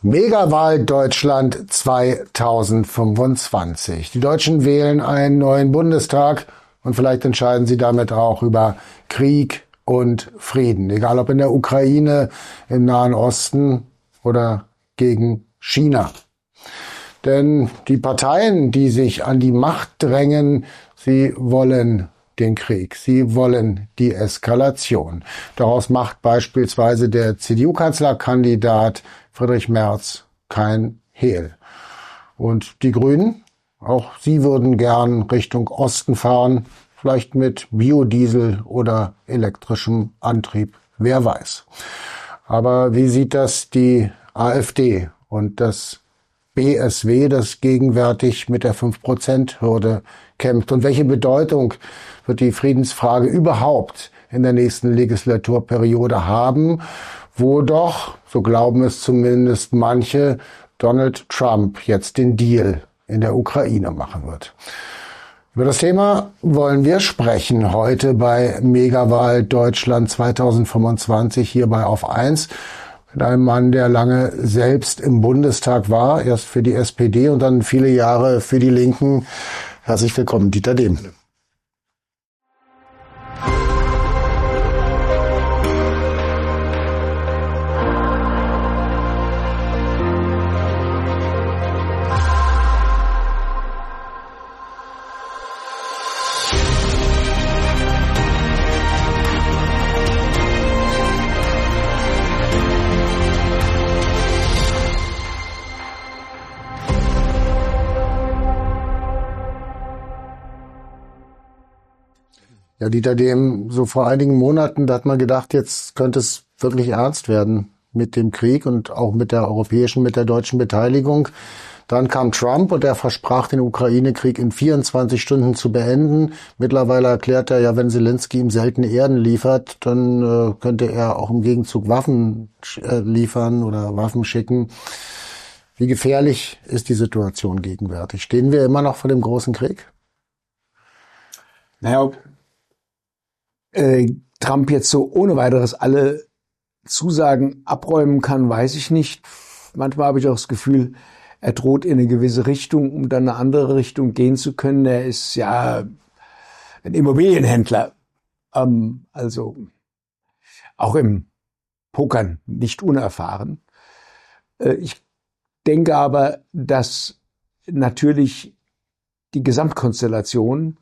Megawahl Deutschland 2025. Die Deutschen wählen einen neuen Bundestag und vielleicht entscheiden sie damit auch über Krieg und Frieden. Egal ob in der Ukraine, im Nahen Osten oder gegen China. Denn die Parteien, die sich an die Macht drängen, sie wollen den Krieg. Sie wollen die Eskalation. Daraus macht beispielsweise der CDU-Kanzlerkandidat Friedrich Merz kein Hehl. Und die Grünen, auch sie würden gern Richtung Osten fahren, vielleicht mit Biodiesel oder elektrischem Antrieb, wer weiß. Aber wie sieht das die AfD und das BSW, das gegenwärtig mit der 5%-Hürde kämpft? Und welche Bedeutung wird die Friedensfrage überhaupt in der nächsten Legislaturperiode haben, wo doch, so glauben es zumindest manche, Donald Trump jetzt den Deal in der Ukraine machen wird? Über das Thema wollen wir sprechen heute bei Megawahl Deutschland 2025 hier bei Auf 1. Mit einem Mann, der lange selbst im Bundestag war, erst für die SPD und dann viele Jahre für die Linken. Herzlich willkommen, Dieter Dehm. Ja, Dieter Dehm, so vor einigen Monaten, da hat man gedacht, jetzt könnte es wirklich ernst werden mit dem Krieg und auch mit der europäischen, mit der deutschen Beteiligung. Dann kam Trump und er versprach, den Ukraine-Krieg in 24 Stunden zu beenden. Mittlerweile erklärt er ja, wenn Zelensky ihm seltene Erden liefert, dann könnte er auch im Gegenzug Waffen liefern oder Waffen schicken. Wie gefährlich ist die Situation gegenwärtig? Stehen wir immer noch vor dem großen Krieg? Naja, Trump jetzt so ohne weiteres alle Zusagen abräumen kann, weiß ich nicht. Manchmal habe ich auch das Gefühl, er droht in eine gewisse Richtung, um dann eine andere Richtung gehen zu können. Er ist ja ein Immobilienhändler, also auch im Pokern nicht unerfahren. Ich denke aber, dass natürlich die Gesamtkonstellation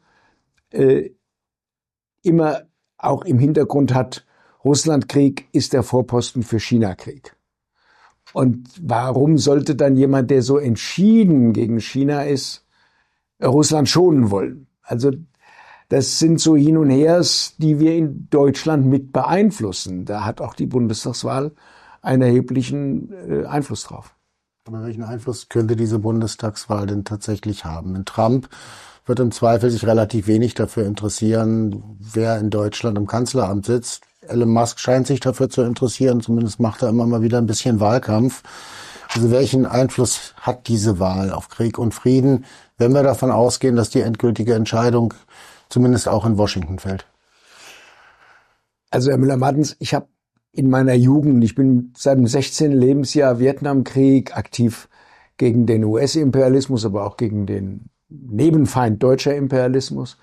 immer auch im Hintergrund hat, Russlandkrieg ist der Vorposten für China-Krieg. Und warum sollte dann jemand, der so entschieden gegen China ist, Russland schonen wollen? Also das sind so Hin und Hers, die wir in Deutschland mit beeinflussen. Da hat auch die Bundestagswahl einen erheblichen Einfluss drauf. Aber welchen Einfluss könnte diese Bundestagswahl denn tatsächlich haben? In Trump wird im Zweifel sich relativ wenig dafür interessieren, wer in Deutschland im Kanzleramt sitzt. Elon Musk scheint sich dafür zu interessieren, zumindest macht er immer mal wieder ein bisschen Wahlkampf. Also welchen Einfluss hat diese Wahl auf Krieg und Frieden, wenn wir davon ausgehen, dass die endgültige Entscheidung zumindest auch in Washington fällt? Also Herr Müller-Martens, ich habe in meiner Jugend, ich bin seit dem 16. Lebensjahr Vietnamkrieg aktiv gegen den US-Imperialismus, aber auch gegen den Nebenfeind deutscher Imperialismus,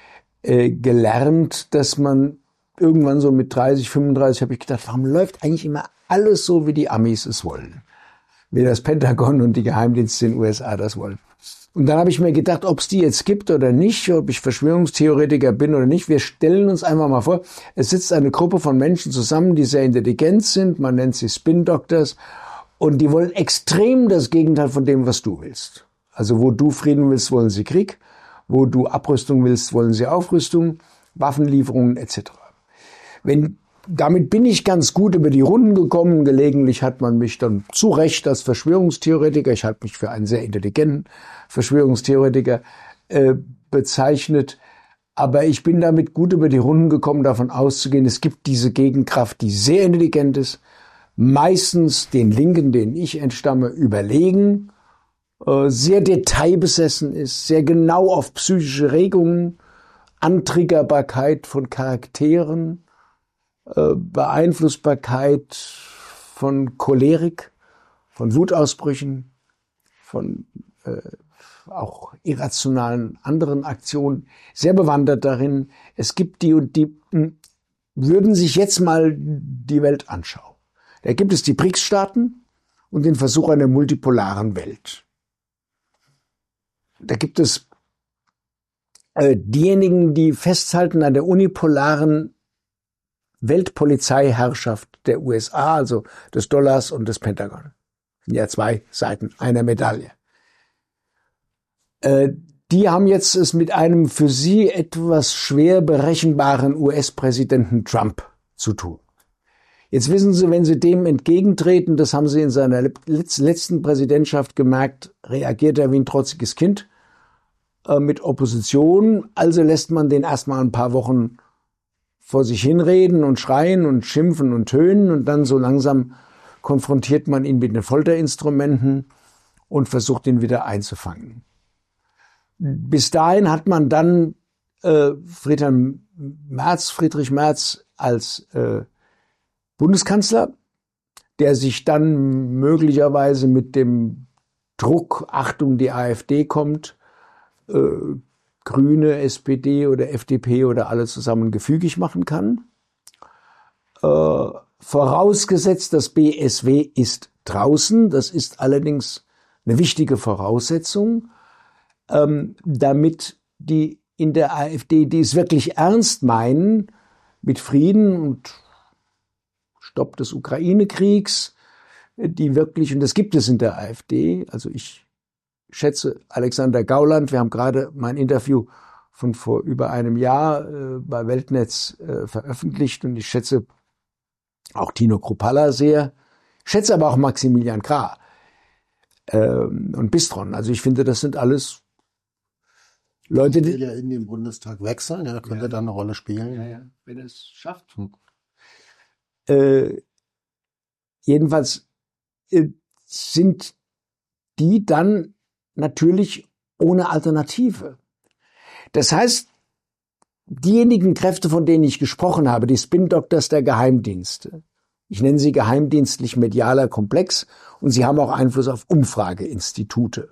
gelernt, dass man irgendwann so mit 30, 35 habe ich gedacht, warum läuft eigentlich immer alles so, wie die Amis es wollen? Wie das Pentagon und die Geheimdienste in den USA das wollen. Und dann habe ich mir gedacht, ob es die jetzt gibt oder nicht, ob ich Verschwörungstheoretiker bin oder nicht. Wir stellen uns einfach mal vor, es sitzt eine Gruppe von Menschen zusammen, die sehr intelligent sind, man nennt sie Spin Doctors, und die wollen extrem das Gegenteil von dem, was du willst. Also wo du Frieden willst, wollen sie Krieg. Wo du Abrüstung willst, wollen sie Aufrüstung, Waffenlieferungen etc. Damit bin ich ganz gut über die Runden gekommen. Gelegentlich hat man mich dann zu Recht als Verschwörungstheoretiker, ich halte mich für einen sehr intelligenten Verschwörungstheoretiker, bezeichnet. Aber ich bin damit gut über die Runden gekommen, davon auszugehen, es gibt diese Gegenkraft, die sehr intelligent ist, meistens den Linken, denen ich entstamme, überlegen, sehr detailbesessen ist, sehr genau auf psychische Regungen, Antriggerbarkeit von Charakteren, Beeinflussbarkeit von Cholerik, von Wutausbrüchen, von auch irrationalen anderen Aktionen, sehr bewandert darin. Es gibt die und die, würden sich jetzt mal die Welt anschauen. Da gibt es die BRICS-Staaten und den Versuch einer multipolaren Welt. Da gibt es diejenigen, die festhalten an der unipolaren Weltpolizeiherrschaft der USA, also des Dollars und des Pentagon. Das sind ja zwei Seiten einer Medaille. Die haben jetzt es mit einem für sie etwas schwer berechenbaren US-Präsidenten Trump zu tun. Jetzt wissen Sie, wenn Sie dem entgegentreten, das haben Sie in seiner letzten Präsidentschaft gemerkt, reagiert er wie ein trotziges Kind mit Opposition. Also lässt man den erstmal ein paar Wochen vor sich hinreden und schreien und schimpfen und tönen und dann so langsam konfrontiert man ihn mit den Folterinstrumenten und versucht ihn wieder einzufangen. Bis dahin hat man dann Friedrich Merz als Bundeskanzler, der sich dann möglicherweise mit dem Druck, Achtung, die AfD kommt, Grüne, SPD oder FDP oder alle zusammen gefügig machen kann. Vorausgesetzt, das BSW ist draußen. Das ist allerdings eine wichtige Voraussetzung, damit die in der AfD, die es wirklich ernst meinen, mit Frieden und Stopp des Ukraine-Kriegs, die wirklich, und das gibt es in der AfD, also ich schätze Alexander Gauland, wir haben gerade mein Interview von vor über einem Jahr bei Weltnetz veröffentlicht und ich schätze auch Tino Kruppalla sehr, schätze aber auch Maximilian Krah und Bistron. Also ich finde, das sind alles Leute, die ja in den Bundestag wechseln, ja, könnte dann eine Rolle spielen. Ja, wenn er es schafft. Jedenfalls sind die dann natürlich ohne Alternative. Das heißt, diejenigen Kräfte, von denen ich gesprochen habe, die Spin-Doctors der Geheimdienste, ich nenne sie geheimdienstlich-medialer Komplex, und sie haben auch Einfluss auf Umfrageinstitute.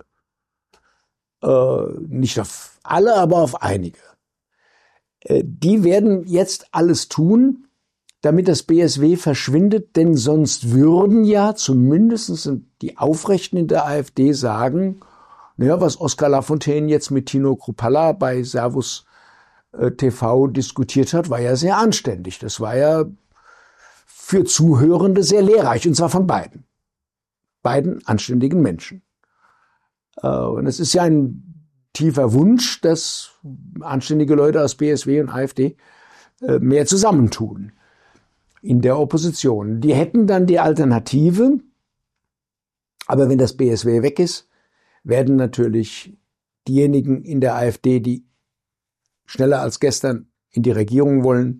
Nicht auf alle, aber auf einige. Die werden jetzt alles tun, damit das BSW verschwindet, denn sonst würden ja zumindest die Aufrechten in der AfD sagen, naja, was Oskar Lafontaine jetzt mit Tino Kruppalla bei Servus TV diskutiert hat, war ja sehr anständig. Das war ja für Zuhörende sehr lehrreich, und zwar von beiden anständigen Menschen. Und es ist ja ein tiefer Wunsch, dass anständige Leute aus BSW und AfD mehr zusammentun in der Opposition. Die hätten dann die Alternative, aber wenn das BSW weg ist, werden natürlich diejenigen in der AfD, die schneller als gestern in die Regierung wollen,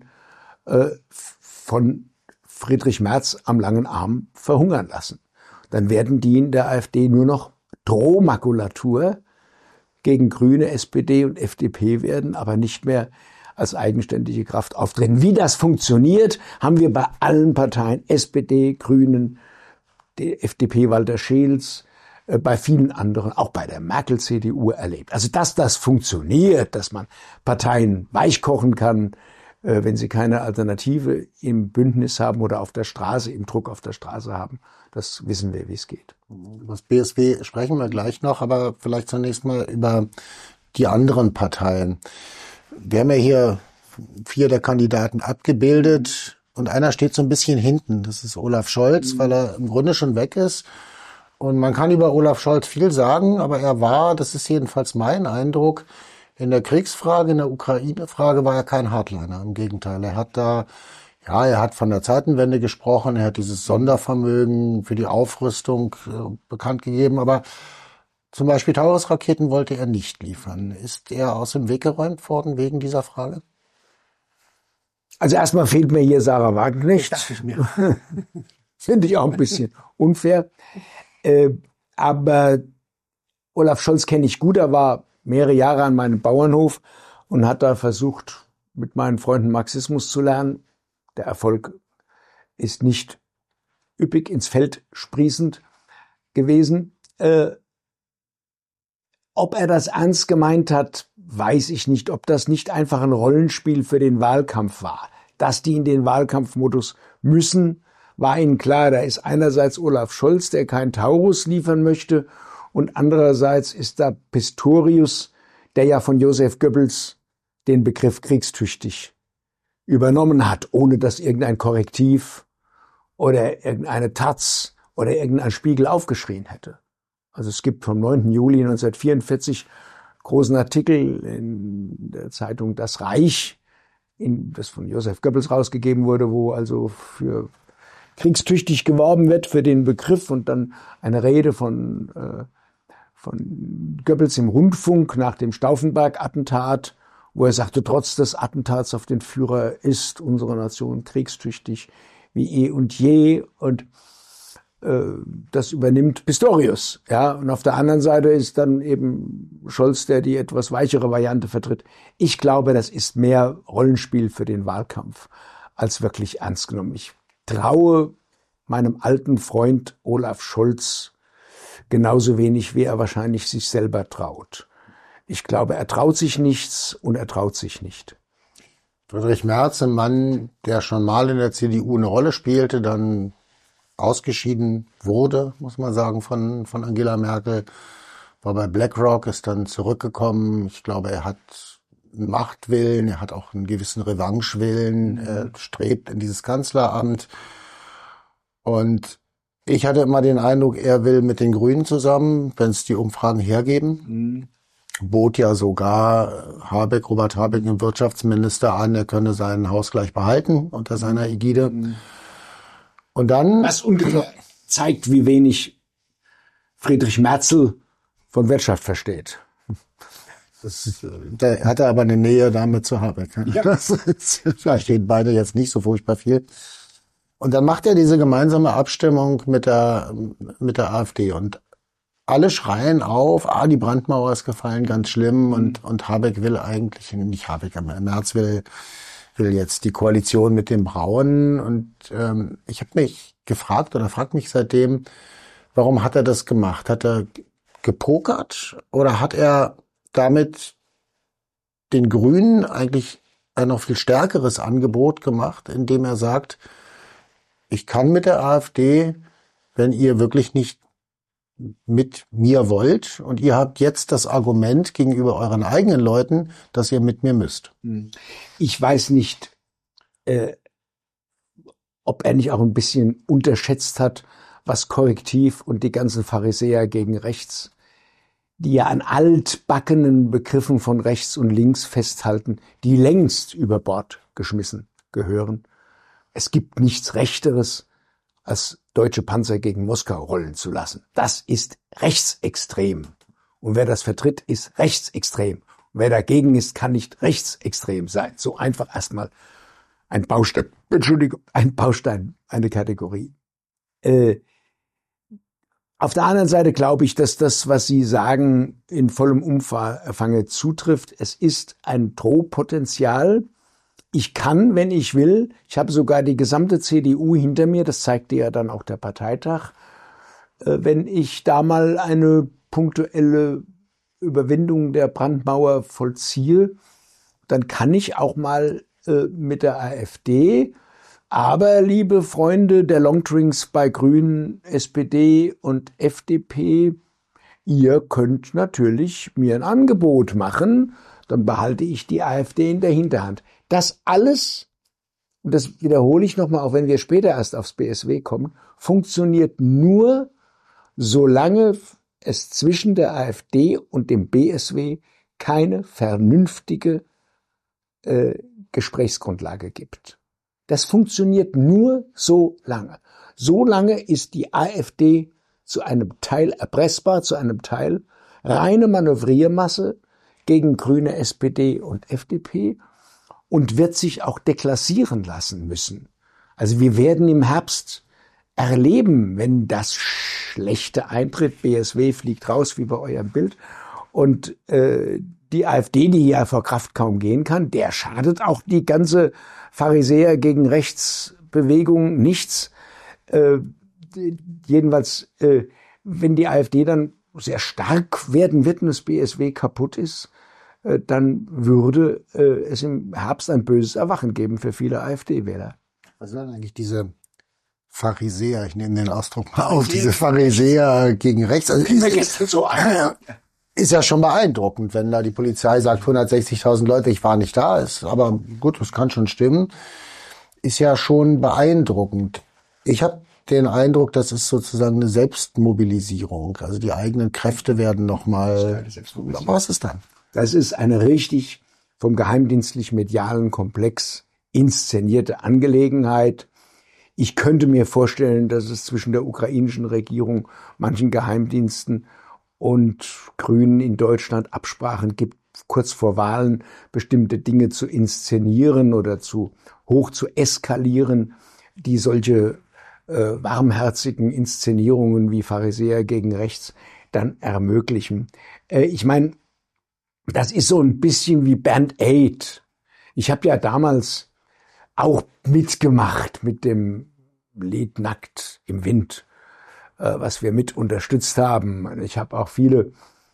von Friedrich Merz am langen Arm verhungern lassen. Dann werden die in der AfD nur noch Drohmakulatur gegen Grüne, SPD und FDP werden, aber nicht mehr als eigenständige Kraft auftreten. Wie das funktioniert, haben wir bei allen Parteien, SPD, Grünen, die FDP Walter Scheels, bei vielen anderen, auch bei der Merkel-CDU erlebt. Also dass das funktioniert, dass man Parteien weichkochen kann, wenn sie keine Alternative im Bündnis haben oder auf der Straße, im Druck auf der Straße haben, das wissen wir, wie es geht. Über das BSW sprechen wir gleich noch, aber vielleicht zunächst mal über die anderen Parteien. Wir haben ja hier 4 der Kandidaten abgebildet und einer steht so ein bisschen hinten. Das ist Olaf Scholz, weil er im Grunde schon weg ist. Und man kann über Olaf Scholz viel sagen, aber er war, das ist jedenfalls mein Eindruck, in der Kriegsfrage, in der Ukraine-Frage war er kein Hardliner. Im Gegenteil, er hat von der Zeitenwende gesprochen, er hat dieses Sondervermögen für die Aufrüstung bekannt gegeben, aber zum Beispiel Taurus-Raketen wollte er nicht liefern. Ist er aus dem Weg geräumt worden wegen dieser Frage? Also erstmal fehlt mir hier Sarah Wagenknecht. Das dachte ich mir. Finde ich auch ein bisschen unfair. Aber Olaf Scholz kenne ich gut. Er war mehrere Jahre an meinem Bauernhof und hat da versucht, mit meinen Freunden Marxismus zu lernen. Der Erfolg ist nicht üppig ins Feld sprießend. gewesen. Ob er das ernst gemeint hat, weiß ich nicht. Ob das nicht einfach ein Rollenspiel für den Wahlkampf war. Dass die in den Wahlkampfmodus müssen, war ihnen klar. Da ist einerseits Olaf Scholz, der keinen Taurus liefern möchte, und andererseits ist da Pistorius, der ja von Joseph Goebbels den Begriff kriegstüchtig übernommen hat, ohne dass irgendein Korrektiv oder irgendeine Taz oder irgendein Spiegel aufgeschrien hätte. Also es gibt vom 9. Juli 1944 großen Artikel in der Zeitung Das Reich, das von Joseph Goebbels rausgegeben wurde, wo also für kriegstüchtig geworben wird für den Begriff, und dann eine Rede von Goebbels im Rundfunk nach dem Stauffenberg-Attentat, wo er sagte, trotz des Attentats auf den Führer ist unsere Nation kriegstüchtig wie eh und je, und das übernimmt Pistorius. Ja, und auf der anderen Seite ist dann eben Scholz, der die etwas weichere Variante vertritt. Ich glaube, das ist mehr Rollenspiel für den Wahlkampf als wirklich ernst genommen. Ich traue meinem alten Freund Olaf Scholz genauso wenig, wie er wahrscheinlich sich selber traut. Ich glaube, er traut sich nichts und er traut sich nicht. Friedrich Merz, ein Mann, der schon mal in der CDU eine Rolle spielte, dann ausgeschieden wurde, muss man sagen, von Angela Merkel, war bei BlackRock, ist dann zurückgekommen. Ich glaube, er hat einen Machtwillen, er hat auch einen gewissen Revanchewillen, er strebt in dieses Kanzleramt. Und ich hatte immer den Eindruck, er will mit den Grünen zusammen, wenn es die Umfragen hergeben. Bot ja sogar Robert Habeck, den Wirtschaftsminister, an, er könne sein Haus gleich behalten unter seiner Ägide. Und dann, was ungefähr zeigt, wie wenig Friedrich Merzel von Wirtschaft versteht. Der hatte aber eine Nähe damit zu Habeck. Ja. Da stehen beide jetzt nicht so furchtbar viel. Und dann macht er diese gemeinsame Abstimmung mit der AfD, und alle schreien auf, die Brandmauer ist gefallen, ganz schlimm, und Habeck will eigentlich, nicht Habeck, aber Merz will jetzt die Koalition mit den Braunen. Und ich habe mich gefragt oder frage mich seitdem, warum hat er das gemacht? Hat er gepokert oder hat er damit den Grünen eigentlich ein noch viel stärkeres Angebot gemacht, indem er sagt, ich kann mit der AfD, wenn ihr wirklich nicht mit mir wollt, und ihr habt jetzt das Argument gegenüber euren eigenen Leuten, dass ihr mit mir müsst. Ich weiß nicht, ob er nicht auch ein bisschen unterschätzt hat, was Korrektiv und die ganzen Pharisäer gegen rechts, die ja an altbackenen Begriffen von rechts und links festhalten, die längst über Bord geschmissen gehören. Es gibt nichts Rechteres, als deutsche Panzer gegen Moskau rollen zu lassen. Das ist rechtsextrem. Und wer das vertritt, ist rechtsextrem. Und wer dagegen ist, kann nicht rechtsextrem sein. So einfach erstmal ein Baustein, eine Kategorie. Auf der anderen Seite glaube ich, dass das, was Sie sagen, in vollem Umfang zutrifft. Es ist ein Drohpotenzial. Ich kann, wenn ich will, ich habe sogar die gesamte CDU hinter mir, das zeigte ja dann auch der Parteitag, wenn ich da mal eine punktuelle Überwindung der Brandmauer vollziehe, dann kann ich auch mal mit der AfD, aber liebe Freunde der Longdrinks bei Grünen, SPD und FDP, ihr könnt natürlich mir ein Angebot machen, dann behalte ich die AfD in der Hinterhand. Das alles, und das wiederhole ich nochmal, auch wenn wir später erst aufs BSW kommen, funktioniert nur, solange es zwischen der AfD und dem BSW keine vernünftige Gesprächsgrundlage gibt. Das funktioniert nur so lange. So lange ist die AfD zu einem Teil erpressbar, zu einem Teil reine Manövriermasse gegen Grüne, SPD und FDP und wird sich auch deklassieren lassen müssen. Also wir werden im Herbst erleben, wenn das Schlechte eintritt, BSW fliegt raus, wie bei eurem Bild, und die AfD, die ja vor Kraft kaum gehen kann, der schadet auch die ganze Pharisäer gegen Rechtsbewegung nichts. Jedenfalls wenn die AfD dann sehr stark werden wird und das BSW kaputt ist, dann würde es im Herbst ein böses Erwachen geben für viele AfD-Wähler. Was sind eigentlich diese Pharisäer, ich nehme den Ausdruck mal auf, diese Pharisäer gegen rechts? Also ist ja schon beeindruckend, wenn da die Polizei sagt, 160.000 Leute, ich war nicht da, ist, aber gut, das kann schon stimmen, ist ja schon beeindruckend. Ich habe den Eindruck, das ist sozusagen eine Selbstmobilisierung, also die eigenen Kräfte werden nochmal, was ist dann? Das ist eine richtig vom geheimdienstlich-medialen Komplex inszenierte Angelegenheit. Ich könnte mir vorstellen, dass es zwischen der ukrainischen Regierung, manchen Geheimdiensten und Grünen in Deutschland Absprachen gibt, kurz vor Wahlen bestimmte Dinge zu inszenieren oder hoch zu eskalieren, die solche warmherzigen Inszenierungen wie Pharisäer gegen rechts dann ermöglichen. Ich meine, das ist so ein bisschen wie Band Aid. Ich habe ja damals auch mitgemacht mit dem Lied Nackt im Wind, was wir mit unterstützt haben. Ich habe auch viele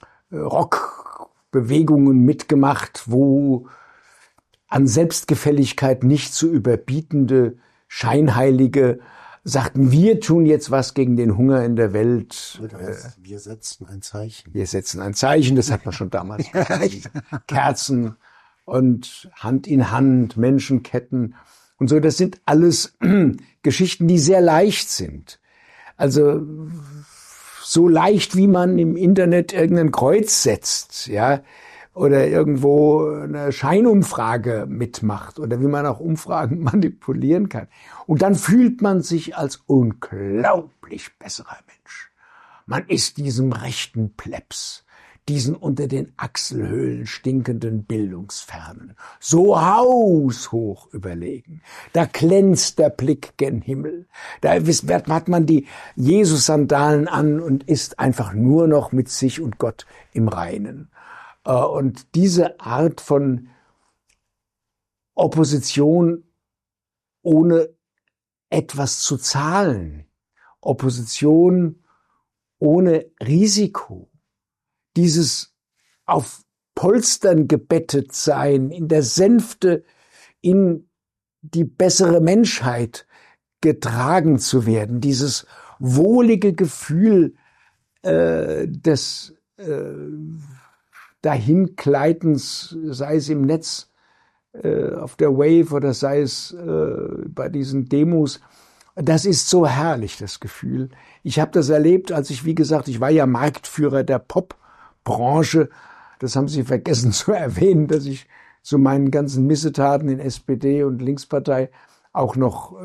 Rockbewegungen mitgemacht, wo an Selbstgefälligkeit nicht zu überbietende Scheinheilige sagten, wir tun jetzt was gegen den Hunger in der Welt. Wir setzen ein Zeichen. Wir setzen ein Zeichen, das hat man schon damals. Kerzen und Hand in Hand, Menschenketten und so. Das sind alles Geschichten, die sehr leicht sind. Also so leicht, wie man im Internet irgendein Kreuz setzt, ja, oder irgendwo eine Scheinumfrage mitmacht oder wie man auch Umfragen manipulieren kann. Und dann fühlt man sich als unglaublich besserer Mensch. Man ist diesem rechten Plebs, diesen unter den Achselhöhlen stinkenden Bildungsfernen, so haushoch überlegen. Da glänzt der Blick gen Himmel. Da hat man die Jesus-Sandalen an und ist einfach nur noch mit sich und Gott im Reinen. Und diese Art von Opposition ohne etwas zu zahlen, Opposition ohne Risiko, dieses auf Polstern gebettet sein, in der Sänfte in die bessere Menschheit getragen zu werden, dieses wohlige Gefühl des Dahingleitens, sei es im Netz, auf der Wave oder sei es bei diesen Demos, das ist so herrlich, das Gefühl. Ich habe das erlebt, als ich, wie gesagt, ich war ja Marktführer der Popbranche. Das haben Sie vergessen zu erwähnen, dass ich zu meinen ganzen Missetaten in SPD und Linkspartei auch noch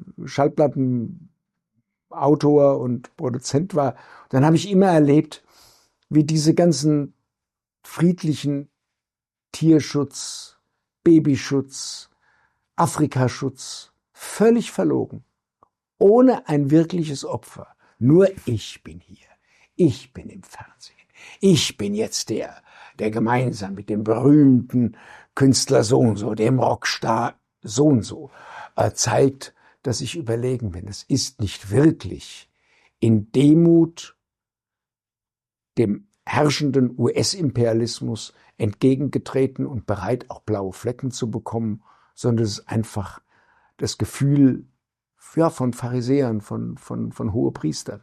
Schallplattenautor und Produzent war. Dann habe ich immer erlebt, wie diese ganzen friedlichen Tierschutz, Babyschutz, Afrikaschutz völlig verlogen. Ohne ein wirkliches Opfer. Nur ich bin hier. Ich bin im Fernsehen. Ich bin jetzt der gemeinsam mit dem berühmten Künstler so und so, dem Rockstar so und so, zeigt, dass ich überlegen bin. Es ist nicht wirklich in Demut dem herrschenden US-Imperialismus entgegengetreten und bereit, auch blaue Flecken zu bekommen, sondern es ist einfach das Gefühl, ja, von Pharisäern, von Hohepriestern.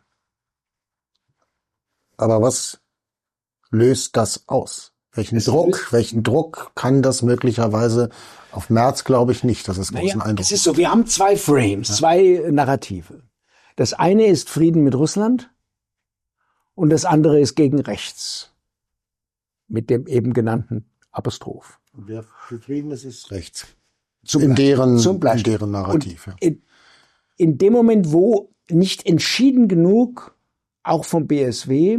Aber was löst das aus? Welchen Druck kann das möglicherweise auf März, glaube ich nicht, dass es großen Eindruck. Es ist so, wir haben zwei Frames, zwei Narrative. Das eine ist Frieden mit Russland und das andere ist gegen rechts. Mit dem eben genannten Apostroph. Und wer für Frieden ist rechts. In deren Narrativ. Ja. In dem Moment, wo nicht entschieden genug, auch vom BSW,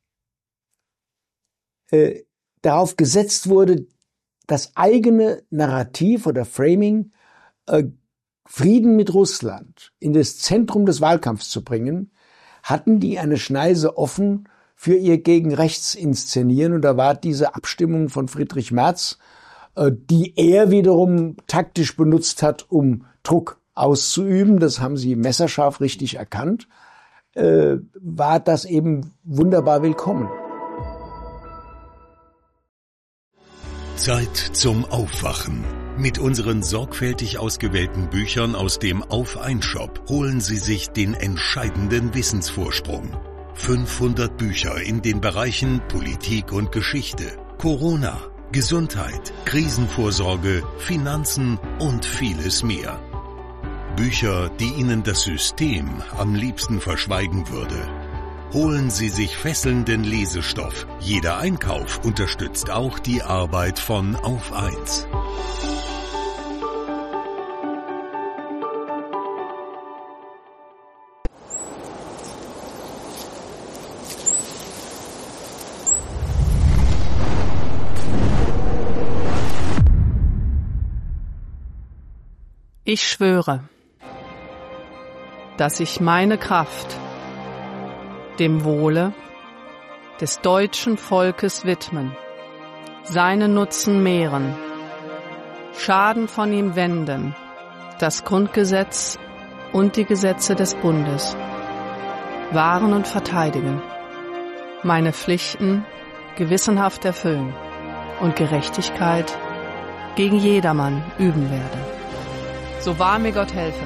darauf gesetzt wurde, das eigene Narrativ oder Framing Frieden mit Russland in das Zentrum des Wahlkampfs zu bringen, hatten die eine Schneise offen für ihr gegen rechts inszenieren. Und da war diese Abstimmung von Friedrich Merz, die er wiederum taktisch benutzt hat, um Druck auszuüben. Das haben sie messerscharf richtig erkannt. war das eben wunderbar willkommen. Zeit zum Aufwachen. Mit unseren sorgfältig ausgewählten Büchern aus dem Auf-Ein-Shop holen Sie sich den entscheidenden Wissensvorsprung. 500 Bücher in den Bereichen Politik und Geschichte, Corona, Gesundheit, Krisenvorsorge, Finanzen und vieles mehr. Bücher, die Ihnen das System am liebsten verschweigen würde. Holen Sie sich fesselnden Lesestoff. Jeder Einkauf unterstützt auch die Arbeit von Auf 1. Ich schwöre, dass ich meine Kraft dem Wohle des deutschen Volkes widmen, seinen Nutzen mehren, Schaden von ihm wenden, das Grundgesetz und die Gesetze des Bundes wahren und verteidigen, meine Pflichten gewissenhaft erfüllen und Gerechtigkeit gegen jedermann üben werde. So wahr mir Gott helfe.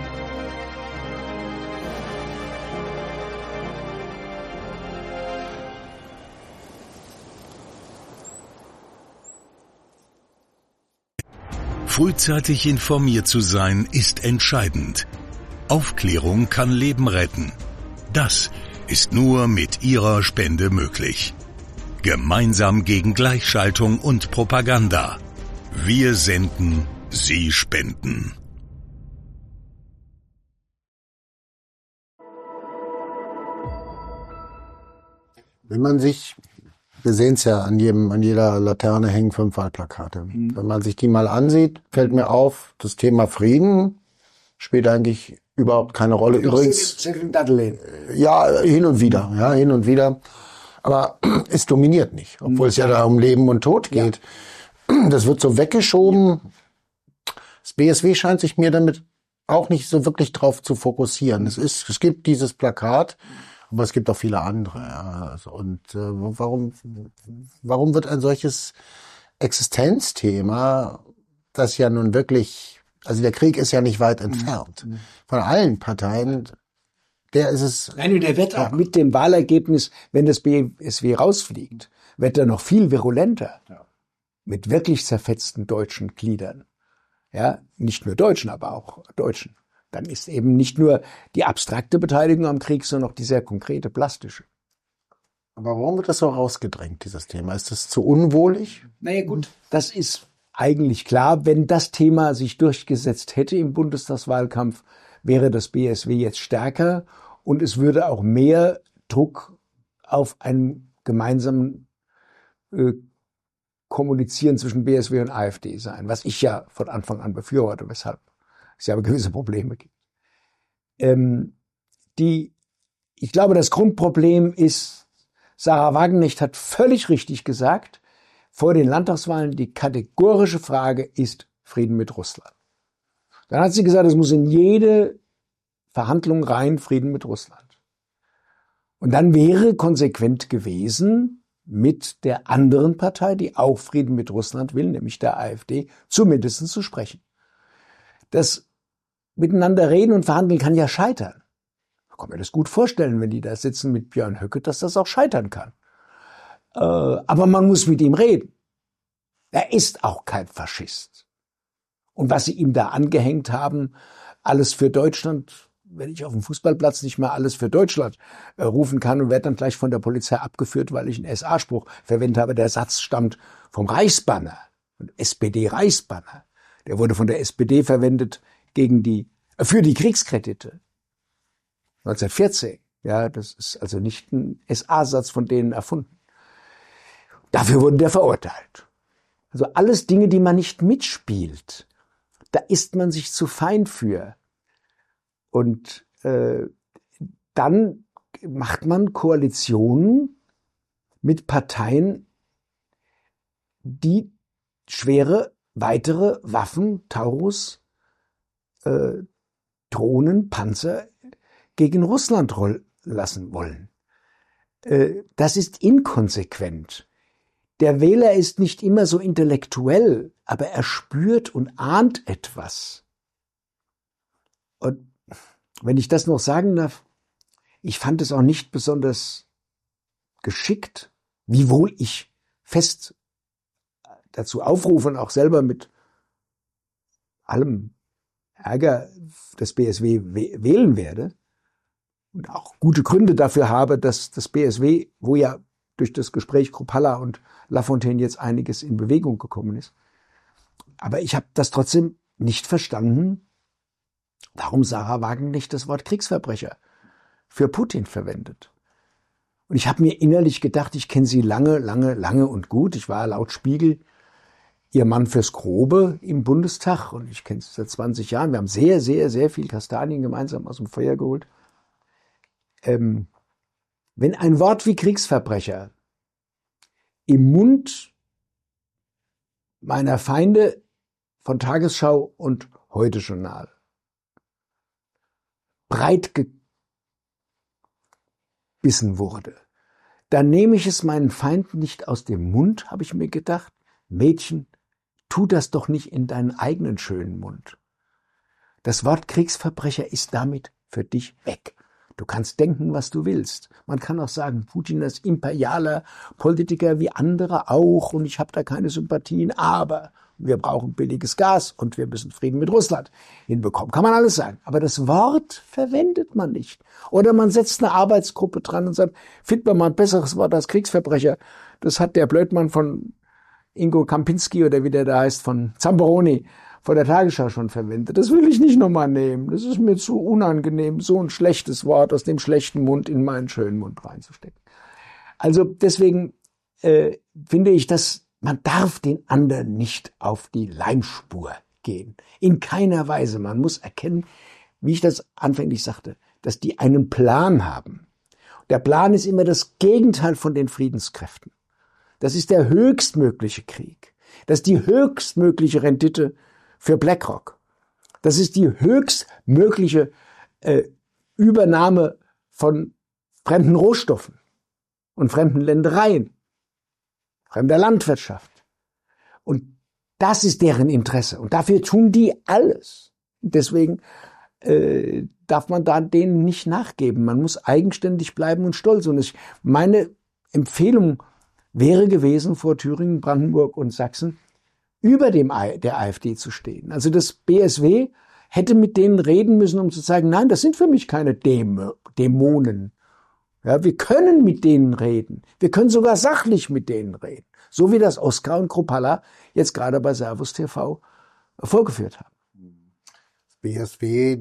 Frühzeitig informiert zu sein ist entscheidend. Aufklärung kann Leben retten. Das ist nur mit Ihrer Spende möglich. Gemeinsam gegen Gleichschaltung und Propaganda. Wir senden, Sie spenden. Wenn man sich, wir sehen es ja an jeder Laterne hängen 5 Wahlplakate. Wenn man sich die mal ansieht, fällt mir auf, das Thema Frieden spielt eigentlich überhaupt keine Rolle. Übrigens, ja, hin und wieder. Aber es dominiert nicht, obwohl es ja da um Leben und Tod geht. Ja. Das wird so weggeschoben. Das BSW scheint sich mir damit auch nicht so wirklich drauf zu fokussieren. Es gibt dieses Plakat, aber es gibt auch viele andere. Ja. Also, und warum wird ein solches Existenzthema, das ja nun wirklich, also der Krieg ist ja nicht weit entfernt von allen Parteien, der ist es. Nein, der wird auch mit dem Wahlergebnis, wenn das BSW rausfliegt, wird er noch viel virulenter. Ja. Mit wirklich zerfetzten deutschen Gliedern. Ja, nicht nur Deutschen, aber auch Deutschen. Dann ist eben nicht nur die abstrakte Beteiligung am Krieg, sondern auch die sehr konkrete, plastische. Aber warum wird das so rausgedrängt, dieses Thema? Ist das zu unwohlig? Naja gut, das ist eigentlich klar. Wenn das Thema sich durchgesetzt hätte im Bundestagswahlkampf, wäre das BSW jetzt stärker und es würde auch mehr Druck auf einen gemeinsamen Kommunizieren zwischen BSW und AfD sein, was ich ja von Anfang an befürworte, weshalb es ja gewisse Probleme gibt. Ich glaube, das Grundproblem ist, Sarah Wagenknecht hat völlig richtig gesagt, vor den Landtagswahlen die kategorische Frage ist Frieden mit Russland. Dann hat sie gesagt, es muss in jede Verhandlung rein Frieden mit Russland. Und dann wäre konsequent gewesen, mit der anderen Partei, die auch Frieden mit Russland will, nämlich der AfD, zumindest zu sprechen. Das Miteinander reden und verhandeln kann ja scheitern. Ich kann mir das gut vorstellen, wenn die da sitzen mit Björn Höcke, dass das auch scheitern kann. Aber man muss mit ihm reden. Er ist auch kein Faschist. Und was sie ihm da angehängt haben, alles für Deutschland, wenn ich auf dem Fußballplatz nicht mal alles für Deutschland rufen kann und werde dann gleich von der Polizei abgeführt, weil ich einen SA-Spruch verwendet habe. Der Satz stammt vom Reichsbanner, vom SPD-Reichsbanner. Der wurde von der SPD verwendet für die Kriegskredite. 1914. Ja, das ist also nicht ein SA-Satz von denen erfunden. Dafür wurde der verurteilt. Also alles Dinge, die man nicht mitspielt. Da ist man sich zu fein für. Und dann macht man Koalitionen mit Parteien, die schwere weitere Waffen, Taurus, Drohnen, Panzer gegen Russland lassen wollen. Das ist inkonsequent. Der Wähler ist nicht immer so intellektuell, aber er spürt und ahnt etwas. Und wenn ich das noch sagen darf, ich fand es auch nicht besonders geschickt, wiewohl ich fest dazu aufrufe und auch selber mit allem Ärger das BSW wählen werde und auch gute Gründe dafür habe, dass das BSW, wo ja durch das Gespräch Kruppalla und Lafontaine jetzt einiges in Bewegung gekommen ist. Aber ich habe das trotzdem nicht verstanden, warum Sarah Wagenknecht das Wort Kriegsverbrecher für Putin verwendet. Und ich habe mir innerlich gedacht, ich kenne sie lange, lange, lange und gut. Ich war laut Spiegel ihr Mann fürs Grobe im Bundestag und ich kenne sie seit 20 Jahren. Wir haben sehr, sehr, sehr viel Kastanien gemeinsam aus dem Feuer geholt. Wenn ein Wort wie Kriegsverbrecher im Mund meiner Feinde von Tagesschau und Heute-Journal breit gebissen wurde, dann nehme ich es meinen Feinden nicht aus dem Mund, habe ich mir gedacht. Mädchen, tu das doch nicht in deinen eigenen schönen Mund. Das Wort Kriegsverbrecher ist damit für dich weg. Du kannst denken, was du willst. Man kann auch sagen, Putin ist imperialer Politiker wie andere auch und ich habe da keine Sympathien, aber wir brauchen billiges Gas und wir müssen Frieden mit Russland hinbekommen. Kann man alles sagen. Aber das Wort verwendet man nicht. Oder man setzt eine Arbeitsgruppe dran und sagt, finden wir mal ein besseres Wort als Kriegsverbrecher. Das hat der Blödmann von Ingo Kampinski oder wie der da heißt, von Zamperoni vor der Tagesschau schon verwendet. Das will ich nicht nochmal nehmen. Das ist mir zu unangenehm, so ein schlechtes Wort aus dem schlechten Mund in meinen schönen Mund reinzustecken. Also deswegen finde ich, dass man darf den anderen nicht auf die Leimspur gehen. In keiner Weise. Man muss erkennen, wie ich das anfänglich sagte, dass die einen Plan haben. Der Plan ist immer das Gegenteil von den Friedenskräften. Das ist der höchstmögliche Krieg. Das ist die höchstmögliche Rendite für BlackRock. Das ist die höchstmögliche Übernahme von fremden Rohstoffen und fremden Ländereien, fremder Landwirtschaft. Und das ist deren Interesse. Und dafür tun die alles. Deswegen darf man da denen nicht nachgeben. Man muss eigenständig bleiben und stolz. Und meine Empfehlung wäre gewesen, vor Thüringen, Brandenburg und Sachsen über der AfD zu stehen. Also das BSW hätte mit denen reden müssen, um zu zeigen, nein, das sind für mich keine Dämonen. Ja, wir können mit denen reden. Wir können sogar sachlich mit denen reden. So wie das Oskar und Kruppalla jetzt gerade bei Servus TV vorgeführt haben. Das BSW,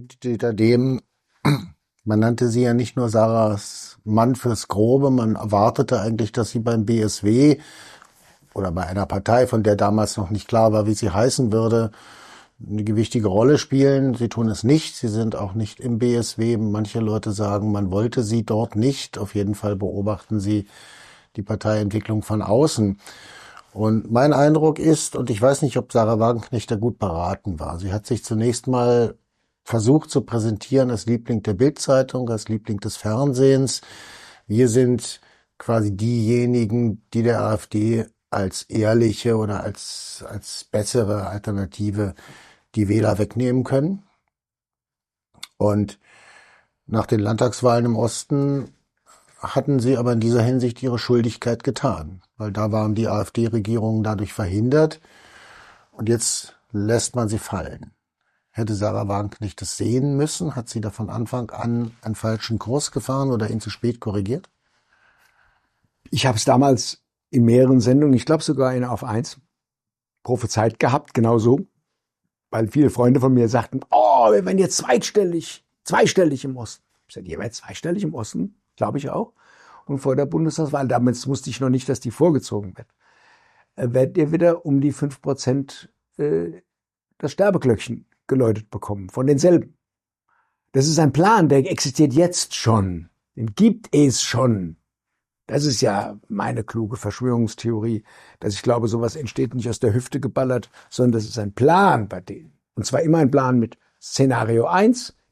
man nannte sie ja nicht nur Sarahs Mann fürs Grobe, man erwartete eigentlich, dass sie beim BSW oder bei einer Partei, von der damals noch nicht klar war, wie sie heißen würde, eine gewichtige Rolle spielen. Sie tun es nicht. Sie sind auch nicht im BSW. Manche Leute sagen, man wollte sie dort nicht. Auf jeden Fall beobachten sie die Parteientwicklung von außen. Und mein Eindruck ist, und ich weiß nicht, ob Sarah Wagenknecht da gut beraten war. Sie hat sich zunächst mal versucht zu präsentieren als Liebling der Bild-Zeitung, als Liebling des Fernsehens. Wir sind quasi diejenigen, die der AfD als ehrliche oder als bessere Alternative die Wähler wegnehmen können. Und nach den Landtagswahlen im Osten hatten sie aber in dieser Hinsicht ihre Schuldigkeit getan, weil da waren die AfD-Regierungen dadurch verhindert und jetzt lässt man sie fallen. Hätte Sarah Wagenknecht das sehen müssen? Hat sie da von Anfang an einen falschen Kurs gefahren oder ihn zu spät korrigiert? Ich habe es damals in mehreren Sendungen, ich glaube sogar in Auf 1, prophezeit gehabt, genau so, weil viele Freunde von mir sagten, oh, wir werden jetzt zweistellig im Osten. Ich sagte, ihr werdet zweistellig im Osten, glaube ich auch. Und vor der Bundestagswahl, damals wusste ich noch nicht, dass die vorgezogen wird, werdet ihr wieder um die 5% das Sterbeglöckchen geläutet bekommen, von denselben. Das ist ein Plan, der existiert jetzt schon, den gibt es schon. Das ist ja meine kluge Verschwörungstheorie, dass ich glaube, sowas entsteht nicht aus der Hüfte geballert, sondern das ist ein Plan bei denen. Und zwar immer ein Plan mit Szenario 1,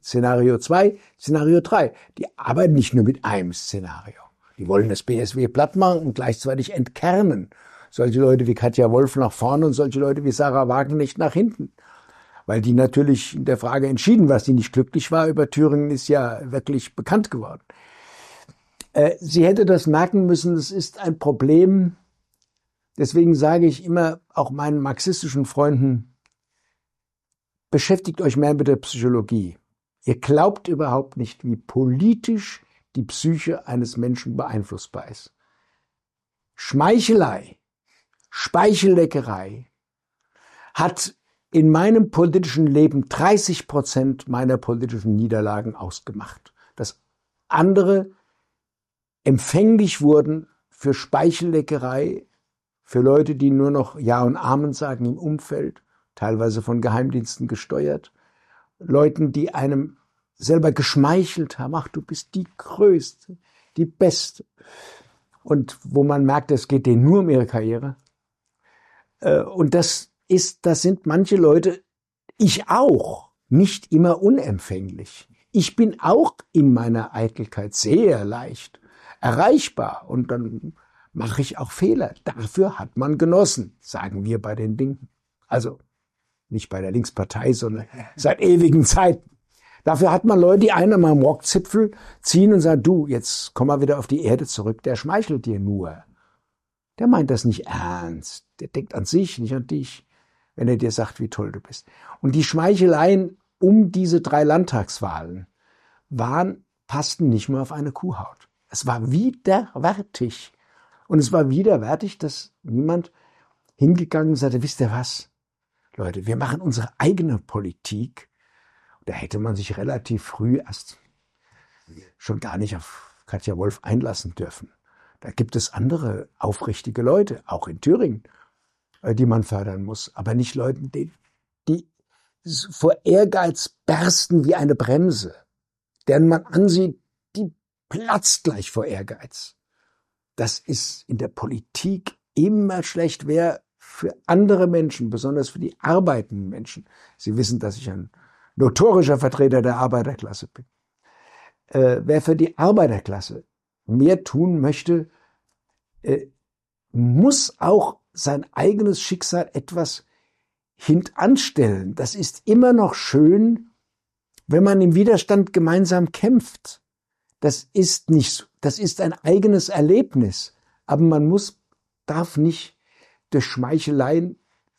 Szenario 2, Szenario 3. Die arbeiten nicht nur mit einem Szenario. Die wollen das BSW platt machen und gleichzeitig entkernen. Solche Leute wie Katja Wolf nach vorne und solche Leute wie Sarah Wagenknecht nach hinten. Weil die natürlich in der Frage entschieden, was sie nicht glücklich war über Thüringen, ist ja wirklich bekannt geworden. Sie hätte das merken müssen, es ist ein Problem. Deswegen sage ich immer auch meinen marxistischen Freunden, beschäftigt euch mehr mit der Psychologie. Ihr glaubt überhaupt nicht, wie politisch die Psyche eines Menschen beeinflussbar ist. Schmeichelei, Speichelleckerei hat in meinem politischen Leben 30% meiner politischen Niederlagen ausgemacht. Dass andere empfänglich wurden für Speichelleckerei, für Leute, die nur noch Ja und Amen sagen im Umfeld, teilweise von Geheimdiensten gesteuert, Leuten, die einem selber geschmeichelt haben, ach, du bist die Größte, die Beste. Und wo man merkt, es geht denen nur um ihre Karriere. Und das sind manche Leute, ich auch, nicht immer unempfänglich. Ich bin auch in meiner Eitelkeit sehr leicht erreichbar und dann mache ich auch Fehler. Dafür hat man genossen, sagen wir bei den Linken. Also nicht bei der Linkspartei, sondern seit ewigen Zeiten. Dafür hat man Leute, die einen am Rockzipfel ziehen und sagen, du, jetzt komm mal wieder auf die Erde zurück, der schmeichelt dir nur. Der meint das nicht ernst. Der denkt an sich, nicht an dich, wenn er dir sagt, wie toll du bist. Und die Schmeicheleien um diese 3 Landtagswahlen passten nicht mehr auf eine Kuhhaut. Es war widerwärtig. Und es war widerwärtig, dass niemand hingegangen und sagte, wisst ihr was? Leute, wir machen unsere eigene Politik. Da hätte man sich relativ früh erst schon gar nicht auf Katja Wolf einlassen dürfen. Da gibt es andere aufrichtige Leute, auch in Thüringen, die man fördern muss. Aber nicht Leute, die vor Ehrgeiz bersten wie eine Bremse, deren man ansieht, die platzt gleich vor Ehrgeiz. Das ist in der Politik immer schlecht. Wer für andere Menschen, besonders für die arbeitenden Menschen, Sie wissen, dass ich ein notorischer Vertreter der Arbeiterklasse bin, wer für die Arbeiterklasse mehr tun möchte, muss auch sein eigenes Schicksal etwas hintanstellen. Das ist immer noch schön, wenn man im Widerstand gemeinsam kämpft. Das ist nicht so. Das ist ein eigenes Erlebnis. Aber man darf nicht durch Schmeicheleien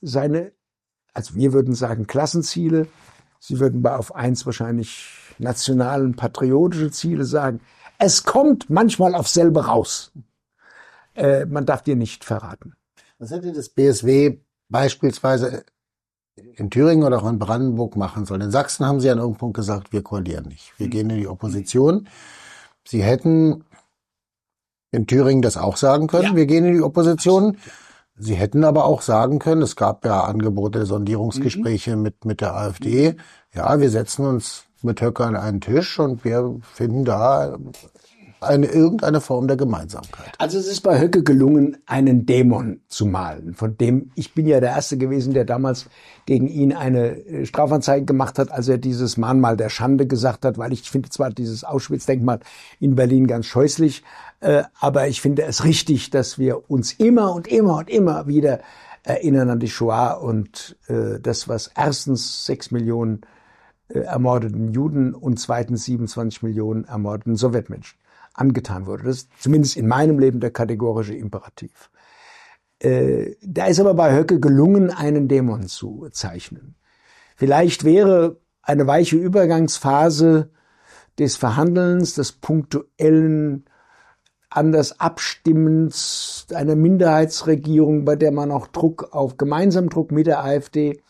also wir würden sagen Klassenziele, Sie würden auf 1 wahrscheinlich nationalen, patriotische Ziele sagen. Es kommt manchmal auf selbe raus. Man darf dir nicht verraten. Was hätte das BSW beispielsweise in Thüringen oder auch in Brandenburg machen sollen? In Sachsen haben Sie an irgendeinem Punkt gesagt, wir koalieren nicht. Wir gehen in die Opposition. Sie hätten in Thüringen das auch sagen können, ja. Wir gehen in die Opposition. Sie hätten aber auch sagen können, es gab ja Angebote, Sondierungsgespräche mit der AfD. Ja, wir setzen uns mit Höcke an einen Tisch und wir finden da irgendeine Form der Gemeinsamkeit. Also es ist bei Höcke gelungen, einen Dämon zu malen, von dem ich bin ja der Erste gewesen, der damals gegen ihn eine Strafanzeige gemacht hat, als er dieses Mahnmal der Schande gesagt hat, weil ich finde zwar dieses Auschwitz-Denkmal in Berlin ganz scheußlich, aber ich finde es richtig, dass wir uns immer und immer und immer wieder erinnern an die Shoah und das, was erstens 6 Millionen ermordeten Juden und zweitens 27 Millionen ermordeten Sowjetmenschen angetan wurde. Das ist zumindest in meinem Leben der kategorische Imperativ. Da ist aber bei Höcke gelungen, einen Dämon zu zeichnen. Vielleicht wäre eine weiche Übergangsphase des Verhandelns, des punktuellen anders Abstimmens einer Minderheitsregierung, bei der man auch gemeinsam Druck mit der AfD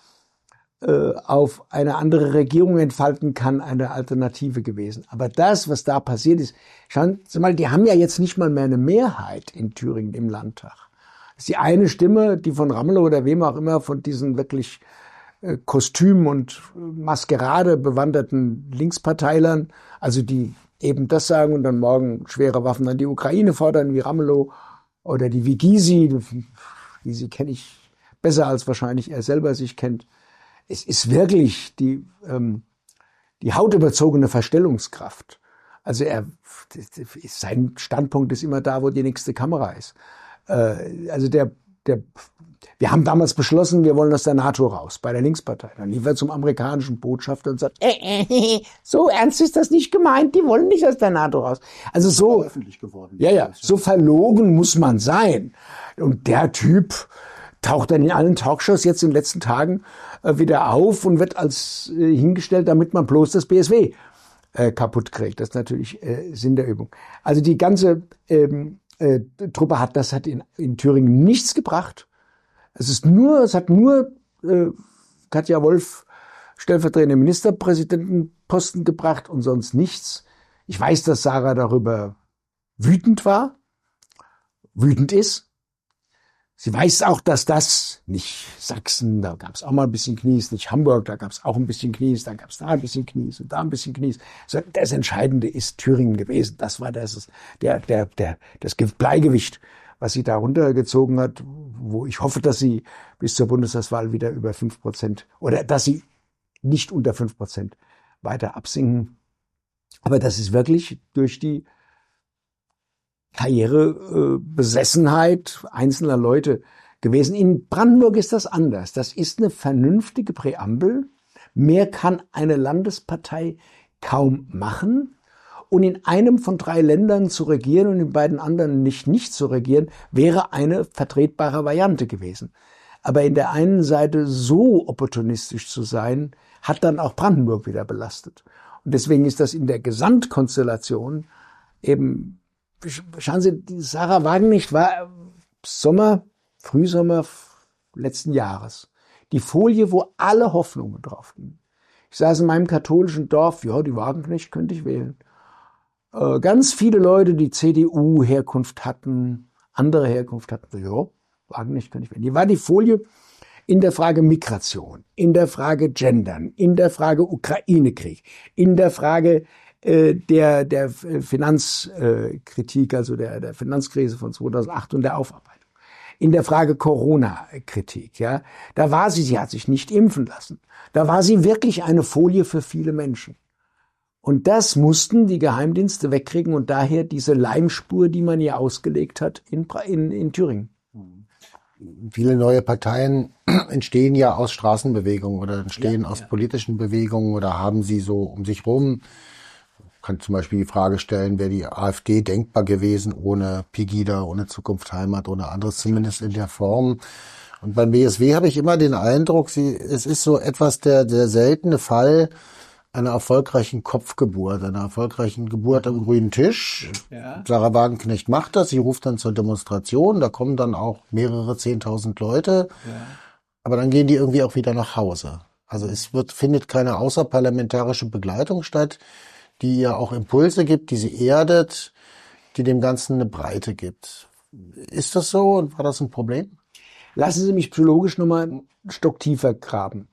auf eine andere Regierung entfalten kann, eine Alternative gewesen. Aber das, was da passiert ist, schauen Sie mal, die haben ja jetzt nicht mal mehr eine Mehrheit in Thüringen im Landtag. Das ist die eine Stimme, die von Ramelow oder wem auch immer, von diesen wirklich Kostüm- und Maskerade bewanderten Linksparteilern, also die eben das sagen und dann morgen schwere Waffen an die Ukraine fordern, wie Ramelow oder die wie Gysi. Gysi kenne ich besser, als wahrscheinlich er selber sich kennt. Es ist wirklich die die hautüberzogene Verstellungskraft. Also sein Standpunkt ist immer da, wo die nächste Kamera ist. Also wir haben damals beschlossen, wir wollen aus der NATO raus, bei der Linkspartei. Dann lief er zum amerikanischen Botschafter und sagt, so ernst ist das nicht gemeint, die wollen nicht aus der NATO raus. Also so öffentlich geworden. Ja, so verlogen muss man sein. Und der Typ taucht dann in allen Talkshows jetzt in den letzten Tagen wieder auf und wird als hingestellt, damit man bloß das BSW kaputt kriegt. Das ist natürlich Sinn der Übung. Also die ganze Truppe hat in Thüringen nichts gebracht. Es hat nur Katja Wolf stellvertretende Ministerpräsidentenposten gebracht und sonst nichts. Ich weiß, dass Sarah darüber wütend ist. Sie weiß auch, dass das nicht Sachsen, da gab es auch mal ein bisschen Knies, nicht Hamburg, da gab es auch ein bisschen Knies, dann gab es da ein bisschen Knies und da ein bisschen Knies. Das Entscheidende ist Thüringen gewesen. Das war das Bleigewicht, was sie da runtergezogen hat, wo ich hoffe, dass sie bis zur Bundestagswahl wieder über 5% oder dass sie nicht unter 5% weiter absinken. Aber das ist wirklich durch die Karrierebesessenheit einzelner Leute gewesen. In Brandenburg ist das anders. Das ist eine vernünftige Präambel. Mehr kann eine Landespartei kaum machen. Und in einem von 3 Ländern zu regieren und in beiden anderen nicht zu regieren, wäre eine vertretbare Variante gewesen. Aber in der einen Seite so opportunistisch zu sein, hat dann auch Brandenburg wieder belastet. Und deswegen ist das in der Gesamtkonstellation eben, schauen Sie, die Sarah Wagenknecht war Frühsommer letzten Jahres. Die Folie, wo alle Hoffnungen drauf gingen. Ich saß in meinem katholischen Dorf, ja, die Wagenknecht könnte ich wählen. Ganz viele Leute, die CDU-Herkunft hatten, andere Herkunft hatten, ja, Wagenknecht könnte ich wählen. Die war die Folie in der Frage Migration, in der Frage Gendern, in der Frage Ukraine-Krieg, in der Frage der Finanzkritik, also der Finanzkrise von 2008 und der Aufarbeitung. In der Frage Corona-Kritik, ja, da war sie hat sich nicht impfen lassen. Da war sie wirklich eine Folie für viele Menschen. Und das mussten die Geheimdienste wegkriegen und daher diese Leimspur, die man ihr ausgelegt hat in Thüringen. Viele neue Parteien entstehen ja aus Straßenbewegungen oder entstehen aus politischen Bewegungen oder haben sie so um sich rum. Kann zum Beispiel die Frage stellen, wäre die AfD denkbar gewesen ohne Pegida, ohne Zukunft Heimat, ohne anderes, zumindest in der Form. Und beim BSW habe ich immer den Eindruck, es ist so etwas der seltene Fall einer erfolgreichen Kopfgeburt, einer erfolgreichen Geburt am grünen Tisch. Ja. Sarah Wagenknecht macht das, sie ruft dann zur Demonstration, da kommen dann auch mehrere 10.000 Leute, aber dann gehen die irgendwie auch wieder nach Hause. Also findet keine außerparlamentarische Begleitung statt, die ihr auch Impulse gibt, die sie erdet, die dem Ganzen eine Breite gibt. Ist das so und war das ein Problem? Lassen Sie mich psychologisch nochmal einen Stock tiefer graben.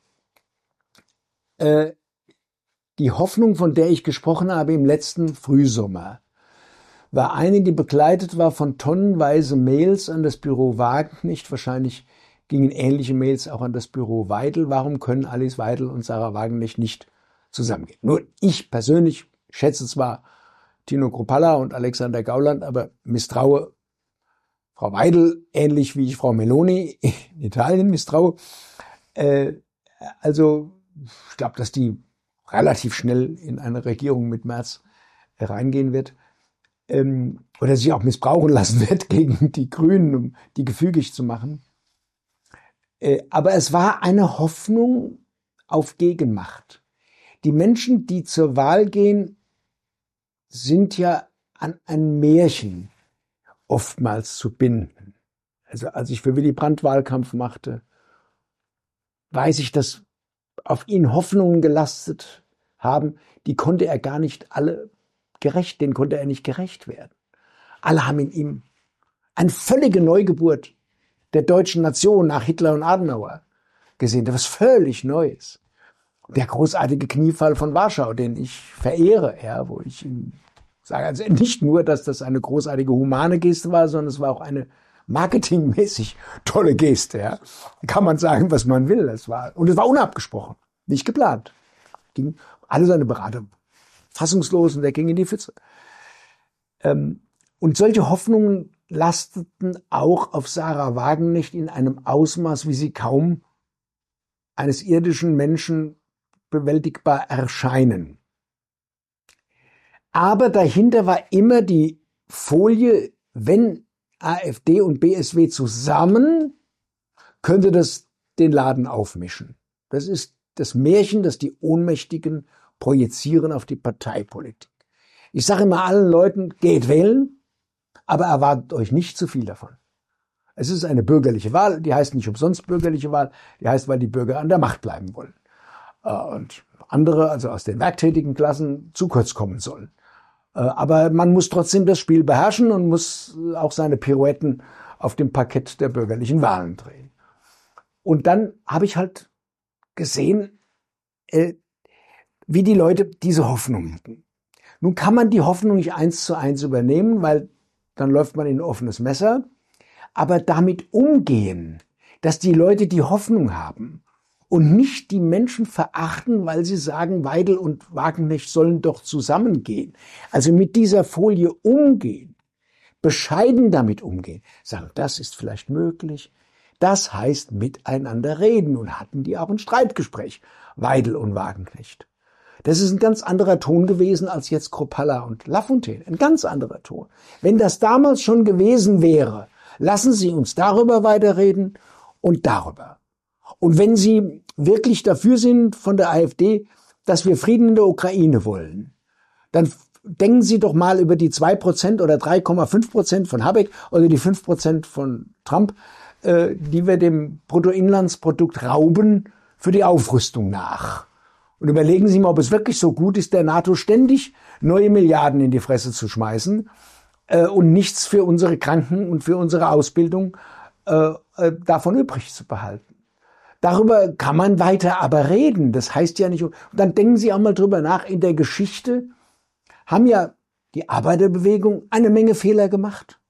Die Hoffnung, von der ich gesprochen habe im letzten Frühsommer, war eine, die begleitet war von tonnenweise Mails an das Büro Wagenknecht. Wahrscheinlich gingen ähnliche Mails auch an das Büro Weidel. Warum können Alice Weidel und Sarah Wagenknecht nicht zusammengehen? Nur ich persönlich schätze zwar Tino Kruppalla und Alexander Gauland, aber misstraue Frau Weidel ähnlich wie ich Frau Meloni in Italien misstraue. Also ich glaube, dass die relativ schnell in eine Regierung mit Merz reingehen wird oder sich auch missbrauchen lassen wird gegen die Grünen, um die gefügig zu machen. Aber es war eine Hoffnung auf Gegenmacht. Die Menschen, die zur Wahl gehen, sind ja an ein Märchen oftmals zu binden. Also als ich für Willy Brandt Wahlkampf machte, weiß ich, dass auf ihn Hoffnungen gelastet haben, die konnte er gar nicht alle denen konnte er nicht gerecht werden. Alle haben in ihm eine völlige Neugeburt der deutschen Nation nach Hitler und Adenauer gesehen. Das was völlig Neues. Der großartige Kniefall von Warschau, den ich verehre, ja, wo ich sage, also nicht nur, dass das eine großartige humane Geste war, sondern es war auch eine marketingmäßig tolle Geste, ja. Kann man sagen, was man will. Und es war unabgesprochen, nicht geplant. Alle seine Berater fassungslos und der ging in die Pfütze. Und solche Hoffnungen lasteten auch auf Sarah Wagenknecht in einem Ausmaß, wie sie kaum eines irdischen Menschen bewältigbar erscheinen. Aber dahinter war immer die Folie, wenn AfD und BSW zusammen, könnte das den Laden aufmischen. Das ist das Märchen, das die Ohnmächtigen projizieren auf die Parteipolitik. Ich sage immer allen Leuten, geht wählen, aber erwartet euch nicht zu viel davon. Es ist eine bürgerliche Wahl, die heißt nicht umsonst bürgerliche Wahl, die heißt, weil die Bürger an der Macht bleiben wollen. Und andere, also aus den werktätigen Klassen, zu kurz kommen sollen. Aber man muss trotzdem das Spiel beherrschen und muss auch seine Pirouetten auf dem Parkett der bürgerlichen Wahlen drehen. Und dann habe ich halt gesehen, wie die Leute diese Hoffnung hatten. Nun kann man die Hoffnung nicht 1:1 übernehmen, weil dann läuft man in ein offenes Messer. Aber damit umgehen, dass die Leute die Hoffnung haben und nicht die Menschen verachten, weil sie sagen, Weidel und Wagenknecht sollen doch zusammengehen. Also mit dieser Folie umgehen, bescheiden damit umgehen, sagen, das ist vielleicht möglich. Das heißt miteinander reden und hatten die auch ein Streitgespräch, Weidel und Wagenknecht. Das ist ein ganz anderer Ton gewesen als jetzt Kruppalla und Lafontaine. Ein ganz anderer Ton. Wenn das damals schon gewesen wäre, lassen Sie uns darüber weiterreden und darüber. Und wenn Sie wirklich dafür sind von der AfD, dass wir Frieden in der Ukraine wollen, dann denken Sie doch mal über die 2% oder 3,5% von Habeck oder die 5% von Trump, die wir dem Bruttoinlandsprodukt rauben für die Aufrüstung nach. Und überlegen Sie mal, ob es wirklich so gut ist, der NATO ständig neue Milliarden in die Fresse zu schmeißen und nichts für unsere Kranken und für unsere Ausbildung davon übrig zu behalten. Darüber kann man weiter aber reden. Das heißt ja nicht, und dann denken Sie auch mal drüber nach, in der Geschichte haben ja die Arbeiterbewegung eine Menge Fehler gemacht.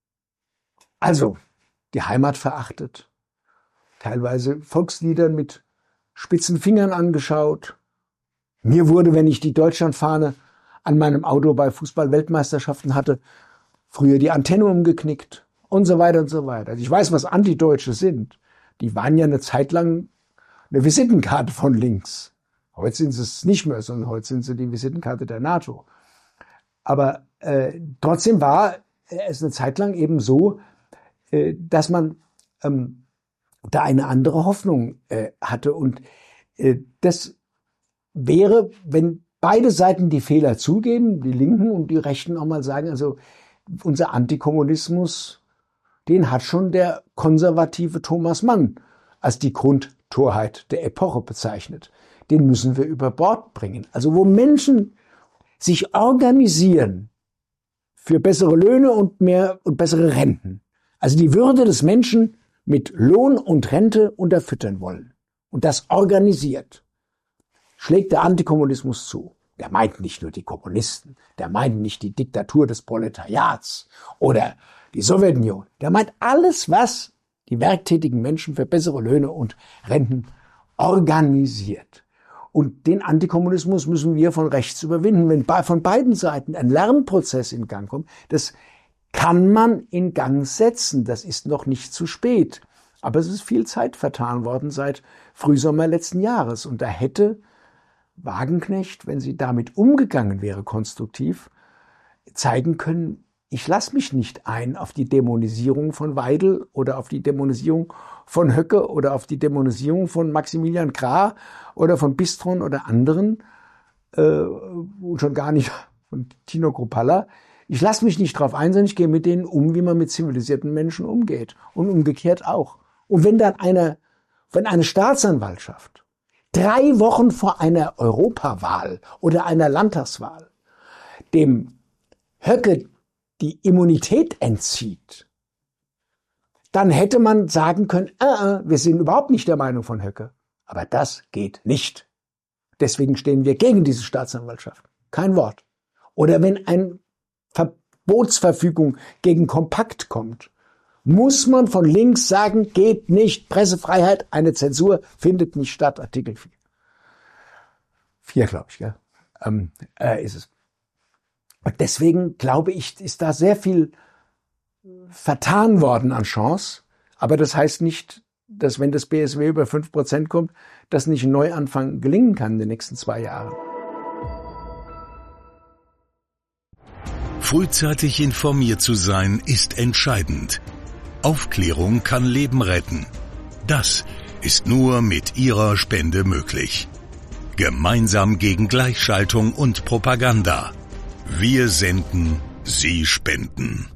Also die Heimat verachtet, teilweise Volksliedern mit spitzen Fingern angeschaut. Mir wurde, wenn ich die Deutschlandfahne an meinem Auto bei Fußball-Weltmeisterschaften hatte, früher die Antenne umgeknickt und so weiter und so weiter. Also ich weiß, was Antideutsche sind. Die waren ja eine Zeit lang eine Visitenkarte von links. Heute sind sie es nicht mehr, sondern heute sind sie die Visitenkarte der NATO. Aber trotzdem war es eine Zeit lang eben so, dass man da eine andere Hoffnung hatte. Und das wäre, wenn beide Seiten die Fehler zugeben, die Linken und die Rechten auch mal sagen, also unser Antikommunismus, den hat schon der konservative Thomas Mann als die Grundtorheit der Epoche bezeichnet. Den müssen wir über Bord bringen. Also wo Menschen sich organisieren für bessere Löhne und mehr und bessere Renten. Also die Würde des Menschen mit Lohn und Rente unterfüttern wollen. Und das organisiert. Schlägt der Antikommunismus zu. Der meint nicht nur die Kommunisten. Der meint nicht die Diktatur des Proletariats oder die Sowjetunion. Der meint alles, was die werktätigen Menschen für bessere Löhne und Renten organisiert. Und den Antikommunismus müssen wir von rechts überwinden. Wenn von beiden Seiten ein Lernprozess in Gang kommt, das kann man in Gang setzen. Das ist noch nicht zu spät. Aber es ist viel Zeit vertan worden seit Frühsommer letzten Jahres. Und da hätte Wagenknecht, wenn sie damit umgegangen wäre, konstruktiv, zeigen können, ich lasse mich nicht ein auf die Dämonisierung von Weidel oder auf die Dämonisierung von Höcke oder auf die Dämonisierung von Maximilian Krah oder von Bistron oder anderen, und schon gar nicht von Tino Kruppalla. Ich lasse mich nicht drauf ein, sondern ich gehe mit denen um, wie man mit zivilisierten Menschen umgeht. Und umgekehrt auch. Und wenn dann wenn eine Staatsanwaltschaft 3 Wochen vor einer Europawahl oder einer Landtagswahl dem Höcke die Immunität entzieht, dann hätte man sagen können, wir sind überhaupt nicht der Meinung von Höcke. Aber das geht nicht. Deswegen stehen wir gegen diese Staatsanwaltschaft. Kein Wort. Oder wenn eine Verbotsverfügung gegen Kompakt kommt, muss man von links sagen, geht nicht. Pressefreiheit, eine Zensur findet nicht statt. Artikel 4. 4, glaube ich, gell? Ist es. Und deswegen, glaube ich, ist da sehr viel vertan worden an Chance. Aber das heißt nicht, dass wenn das BSW über 5% kommt, dass nicht ein Neuanfang gelingen kann in den nächsten 2 Jahren. Frühzeitig informiert zu sein, ist entscheidend. Aufklärung kann Leben retten. Das ist nur mit Ihrer Spende möglich. Gemeinsam gegen Gleichschaltung und Propaganda. Wir senden, Sie spenden.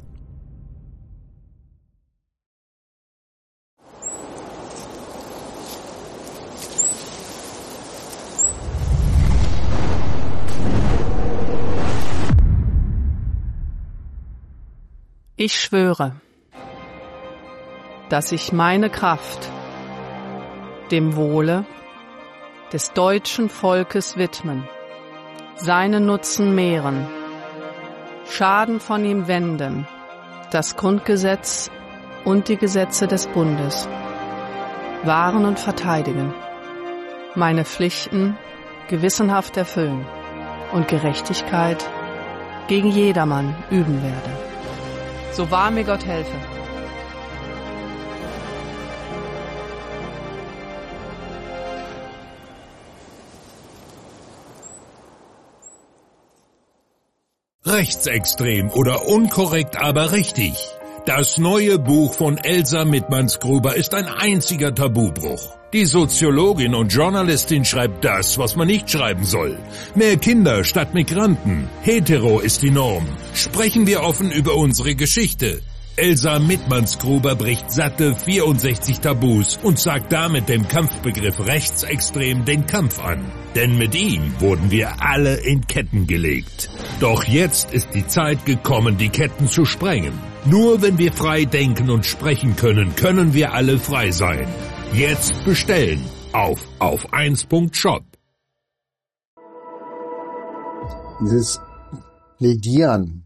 Ich schwöre, dass ich meine Kraft dem Wohle des deutschen Volkes widmen, seinen Nutzen mehren, Schaden von ihm wenden, das Grundgesetz und die Gesetze des Bundes wahren und verteidigen, meine Pflichten gewissenhaft erfüllen und Gerechtigkeit gegen jedermann üben werde. So wahr mir Gott helfe. Rechtsextrem oder unkorrekt, aber richtig. Das neue Buch von Elsa Mittmanns-Gruber ist ein einziger Tabubruch. Die Soziologin und Journalistin schreibt das, was man nicht schreiben soll. Mehr Kinder statt Migranten. Hetero ist die Norm. Sprechen wir offen über unsere Geschichte. Elsa Mittmanns-Gruber bricht satte 64 Tabus und sagt damit dem Kampfbegriff rechtsextrem den Kampf an. Denn mit ihm wurden wir alle in Ketten gelegt. Doch jetzt ist die Zeit gekommen, die Ketten zu sprengen. Nur wenn wir frei denken und sprechen können, können wir alle frei sein. Jetzt bestellen auf 1.shop. Dieses Plädieren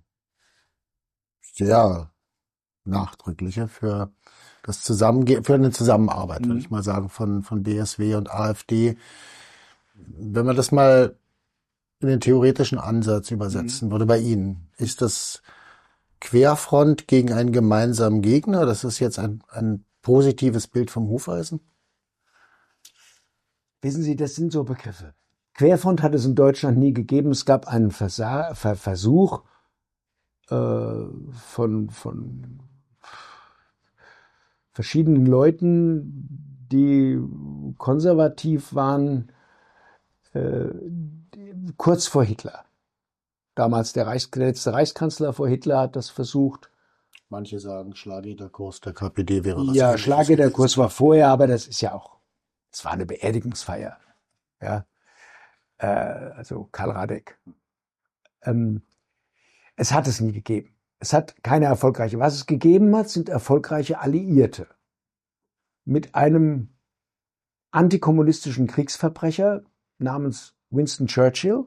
sehr nachdrückliche für für eine Zusammenarbeit, würde ich mal sagen, von BSW und AfD. Wenn man das mal in den theoretischen Ansatz übersetzen würde bei Ihnen, ist das Querfront gegen einen gemeinsamen Gegner? Das ist jetzt ein positives Bild vom Hufeisen? Wissen Sie, das sind so Begriffe. Querfront hat es in Deutschland nie gegeben. Es gab einen Versuch von verschiedenen Leuten, die konservativ waren, kurz vor Hitler. Damals der letzte Reichskanzler vor Hitler hat das versucht. Manche sagen, Schlagliederkurs der KPD wäre was. Ja, Schlagliederkurs war vorher, aber das ist ja auch, es war eine Beerdigungsfeier. Ja, also Karl Radek. Es hat es nie gegeben. Es hat keine erfolgreiche. Was es gegeben hat, sind erfolgreiche Alliierte. Mit einem antikommunistischen Kriegsverbrecher namens Winston Churchill,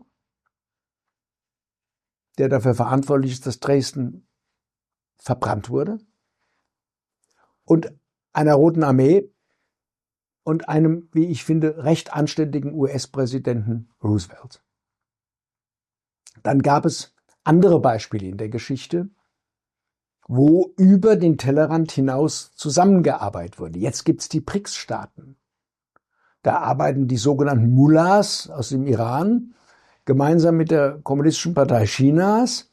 der dafür verantwortlich ist, dass Dresden verbrannt wurde, und einer Roten Armee und einem, wie ich finde, recht anständigen US-Präsidenten Roosevelt. Dann gab es andere Beispiele in der Geschichte, wo über den Tellerrand hinaus zusammengearbeitet wurde. Jetzt gibt's die BRICS-Staaten. Da arbeiten die sogenannten Mullahs aus dem Iran gemeinsam mit der Kommunistischen Partei Chinas,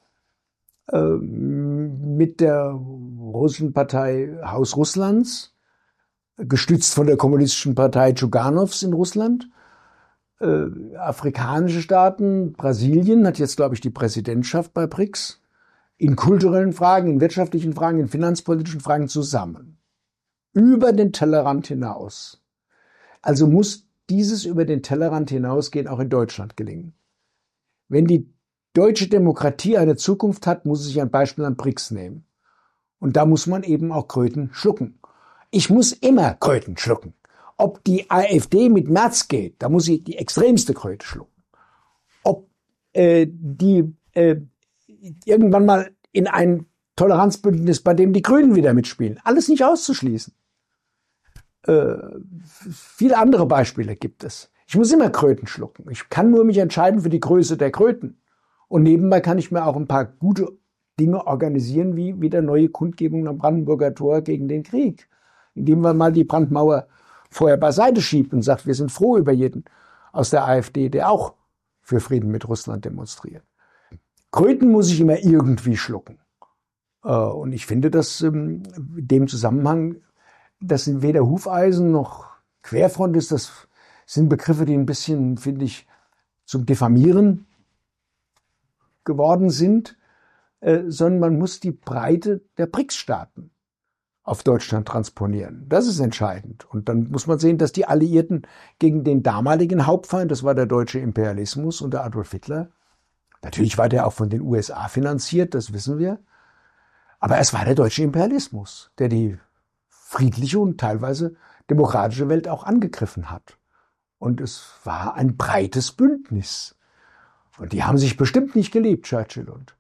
mit der russischen Partei Haus Russlands, gestützt von der Kommunistischen Partei Dschuganows in Russland. Afrikanische Staaten, Brasilien hat jetzt, glaube ich, die Präsidentschaft bei BRICS, in kulturellen Fragen, in wirtschaftlichen Fragen, in finanzpolitischen Fragen zusammen. Über den Tellerrand hinaus. Also muss dieses über den Tellerrand hinausgehen auch in Deutschland gelingen. Wenn die deutsche Demokratie eine Zukunft hat, muss sie sich ein Beispiel an BRICS nehmen. Und da muss man eben auch Kröten schlucken. Ich muss immer Kröten schlucken. Ob die AfD mit Merz geht, da muss ich die extremste Kröte schlucken. Ob die irgendwann mal in ein Toleranzbündnis, bei dem die Grünen wieder mitspielen. Alles nicht auszuschließen. Viele andere Beispiele gibt es. Ich Ich muss immer Kröten schlucken. Ich kann nur mich entscheiden für die Größe der Kröten. Und nebenbei kann ich mir auch ein paar gute Dinge organisieren, wie wieder neue Kundgebungen am Brandenburger Tor gegen den Krieg. Indem man mal die Brandmauer vorher beiseite schiebt und sagt, wir sind froh über jeden aus der AfD, der auch für Frieden mit Russland demonstriert. Kröten muss ich immer irgendwie schlucken. Und ich finde, dass in dem Zusammenhang, das sind weder Hufeisen noch Querfront ist, das sind Begriffe, die ein bisschen, finde ich, zum Diffamieren geworden sind, sondern man muss die Breite der BRICS-Staaten auf Deutschland transponieren. Das ist entscheidend. Und dann muss man sehen, dass die Alliierten gegen den damaligen Hauptfeind, das war der deutsche Imperialismus unter Adolf Hitler, natürlich war der auch von den USA finanziert, das wissen wir, aber es war der deutsche Imperialismus, der die friedliche und teilweise demokratische Welt auch angegriffen hat. Und es war ein breites Bündnis. Und die haben sich bestimmt nicht geliebt, Churchill und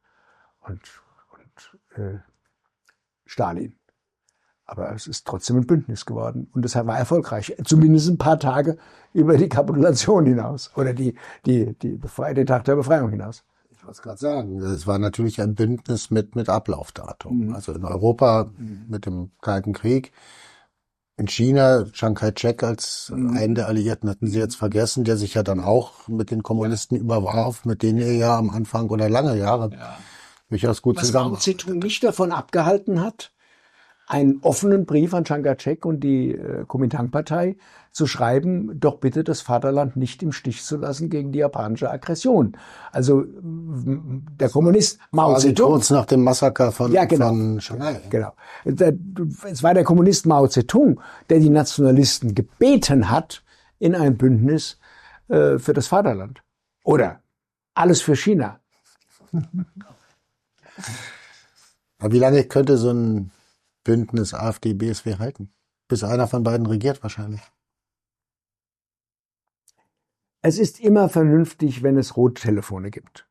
Stalin. Aber es ist trotzdem ein Bündnis geworden. Und es war erfolgreich. Zumindest ein paar Tage über die Kapitulation hinaus. Oder den Tag der Befreiung hinaus. Ich wollte es gerade sagen. Es war natürlich ein Bündnis mit Ablaufdatum. Also in Europa mit dem Kalten Krieg. In China, Chiang Kai-shek als einen der Alliierten hatten Sie jetzt vergessen, der sich ja dann auch mit den Kommunisten überwarf, mit denen er ja am Anfang oder lange Jahre durchaus gut zusammen. Was Mao Zedong nicht davon abgehalten hat, einen offenen Brief an Chiang Kai-shek und die Kuomintang-Partei zu schreiben, doch bitte das Vaterland nicht im Stich zu lassen gegen die japanische Aggression. Also der Kommunist Mao Zedong. Kurz nach dem Massaker von Shanghai. Genau. Es war der Kommunist Mao Zedong, der die Nationalisten gebeten hat in ein Bündnis für das Vaterland. Oder alles für China. Aber wie lange könnte so ein Bündnis AfD-BSW halten? Bis einer von beiden regiert wahrscheinlich. Es ist immer vernünftig, wenn es Rottelefone gibt.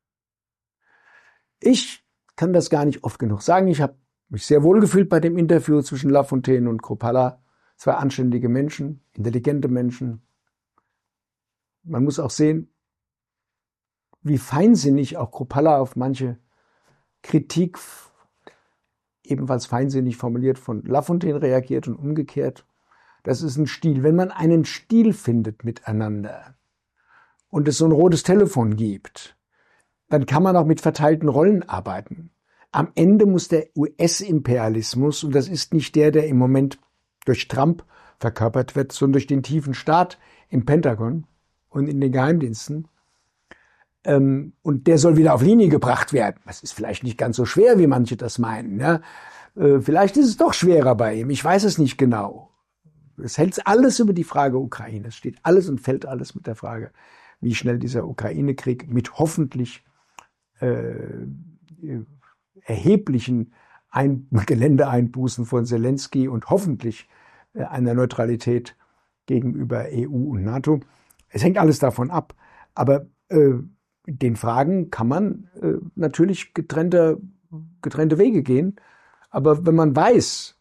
Ich kann das gar nicht oft genug sagen. Ich habe mich sehr wohl gefühlt bei dem Interview zwischen Lafontaine und Kruppalla. Zwei anständige Menschen, intelligente Menschen. Man muss auch sehen, wie feinsinnig auch Kruppalla auf manche Kritik ebenfalls feinsinnig formuliert von Lafontaine reagiert und umgekehrt. Das ist ein Stil. Wenn man einen Stil findet miteinander und es so ein rotes Telefon gibt, dann kann man auch mit verteilten Rollen arbeiten. Am Ende muss der US-Imperialismus, und das ist nicht der im Moment durch Trump verkörpert wird, sondern durch den tiefen Staat im Pentagon und in den Geheimdiensten, und der soll wieder auf Linie gebracht werden. Das ist vielleicht nicht ganz so schwer, wie manche das meinen. Ja? Vielleicht ist es doch schwerer bei ihm. Ich weiß es nicht genau. Es hält alles über die Frage Ukraine. Es steht alles und fällt alles mit der Frage, wie schnell dieser Ukraine-Krieg mit hoffentlich erheblichen Geländeeinbußen von Zelensky und hoffentlich einer Neutralität gegenüber EU und NATO. Es hängt alles davon ab. Aber den Fragen kann man natürlich getrennte Wege gehen. Aber wenn man weiß,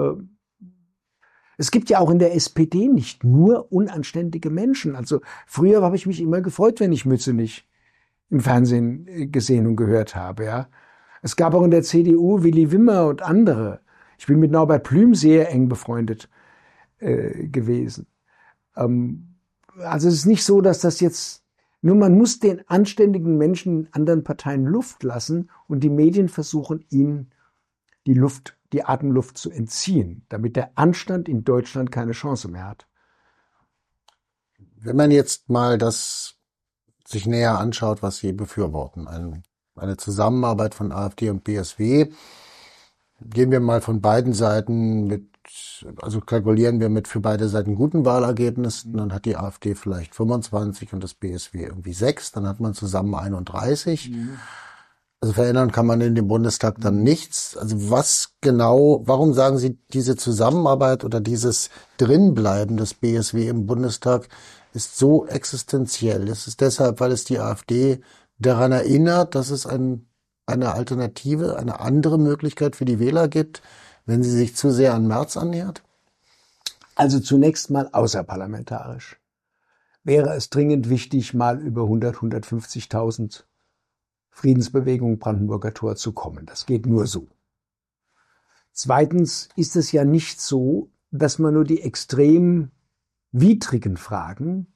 es gibt ja auch in der SPD nicht nur unanständige Menschen. Also früher habe ich mich immer gefreut, wenn ich Mützenich im Fernsehen gesehen und gehört habe. Ja, es gab auch in der CDU Willy Wimmer und andere. Ich bin mit Norbert Blüm sehr eng befreundet gewesen. Also es ist nicht so, dass das jetzt nur man muss den anständigen Menschen in anderen Parteien Luft lassen und die Medien versuchen, ihnen die Atemluft zu entziehen, damit der Anstand in Deutschland keine Chance mehr hat. Wenn man jetzt mal das sich näher anschaut, was Sie befürworten, eine Zusammenarbeit von AfD und BSW, gehen wir mal von beiden Seiten also kalkulieren wir mit für beide Seiten guten Wahlergebnissen, dann hat die AfD vielleicht 25 und das BSW irgendwie 6, dann hat man zusammen 31. Also verändern kann man in dem Bundestag dann nichts. Also warum sagen Sie, diese Zusammenarbeit oder dieses Drinbleiben des BSW im Bundestag ist so existenziell? Ist es deshalb, weil es die AfD daran erinnert, dass es eine Alternative, eine andere Möglichkeit für die Wähler gibt, wenn sie sich zu sehr an Merz annähert? Also zunächst mal außerparlamentarisch. wäre es dringend wichtig, mal über 150.000 Friedensbewegung Brandenburger Tor zu kommen. Das geht nur so. Zweitens ist es ja nicht so, dass man nur die extrem widrigen Fragen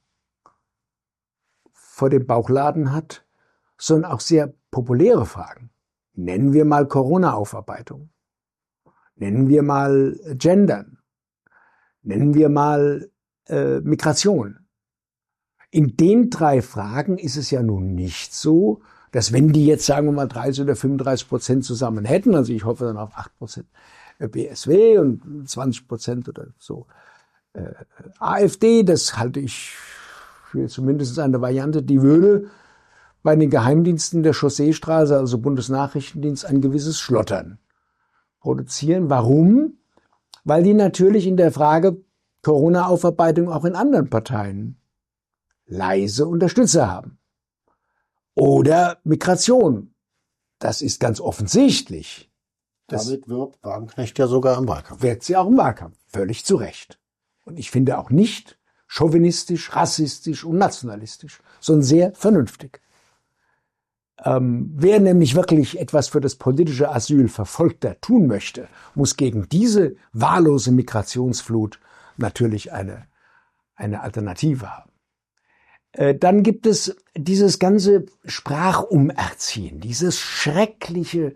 vor dem Bauchladen hat, sondern auch sehr populäre Fragen. Nennen wir mal Corona-Aufarbeitung. Nennen wir mal Gendern. Nennen wir mal Migration. In den 3 Fragen ist es ja nun nicht so, dass wenn die jetzt, sagen wir mal, 30 oder 35% zusammen hätten, also ich hoffe dann auf 8% BSW und 20% oder so AfD, das halte ich für zumindest eine Variante, die würde bei den Geheimdiensten der Chausseestraße, also Bundesnachrichtendienst, ein gewisses Schlottern produzieren. Warum? Weil die natürlich in der Frage Corona-Aufarbeitung auch in anderen Parteien leise Unterstützer haben. Oder Migration. Das ist ganz offensichtlich. Damit wirbt Wagenknecht ja sogar im Wahlkampf. Wird sie auch im Wahlkampf. Völlig zu Recht. Und ich finde auch nicht chauvinistisch, rassistisch und nationalistisch, sondern sehr vernünftig. Wer nämlich wirklich etwas für das politische Asyl Verfolgter tun möchte, muss gegen diese wahllose Migrationsflut natürlich eine Alternative haben. Dann gibt es dieses ganze Sprachumerziehen, dieses schreckliche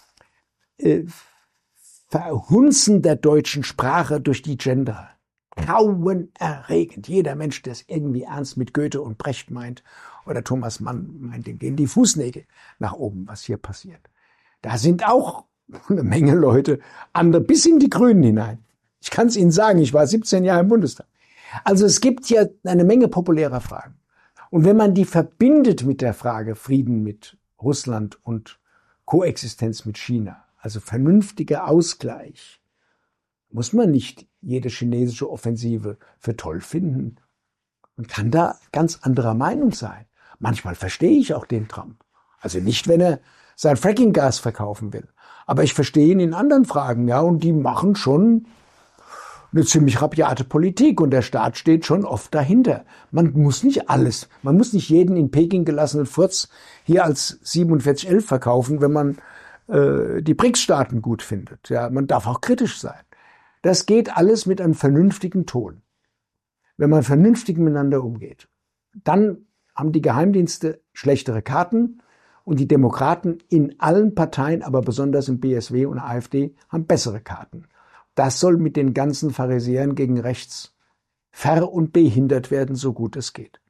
Verhunzen der deutschen Sprache durch die Gender. Grauenerregend. Jeder Mensch, der es irgendwie ernst mit Goethe und Brecht meint oder Thomas Mann meint, dem gehen die Fußnägel nach oben, was hier passiert. Da sind auch eine Menge Leute, andere bis in die Grünen hinein. Ich kann es Ihnen sagen, ich war 17 Jahre im Bundestag. Also es gibt ja eine Menge populärer Fragen. Und wenn man die verbindet mit der Frage Frieden mit Russland und Koexistenz mit China, also vernünftiger Ausgleich, muss man nicht jede chinesische Offensive für toll finden. Man kann da ganz anderer Meinung sein. Manchmal verstehe ich auch den Trump. Also nicht, wenn er sein Fracking-Gas verkaufen will. Aber ich verstehe ihn in anderen Fragen, ja, und die machen schon eine ziemlich rabiate Politik und der Staat steht schon oft dahinter. Man muss nicht alles, man muss nicht jeden in Peking gelassenen Furz hier als 4711 verkaufen, wenn man die BRICS-Staaten gut findet. Ja, man darf auch kritisch sein. Das geht alles mit einem vernünftigen Ton. Wenn man vernünftig miteinander umgeht, dann haben die Geheimdienste schlechtere Karten und die Demokraten in allen Parteien, aber besonders im BSW und AfD, haben bessere Karten. Das soll mit den ganzen Pharisäern gegen rechts ver- und behindert werden, so gut es geht.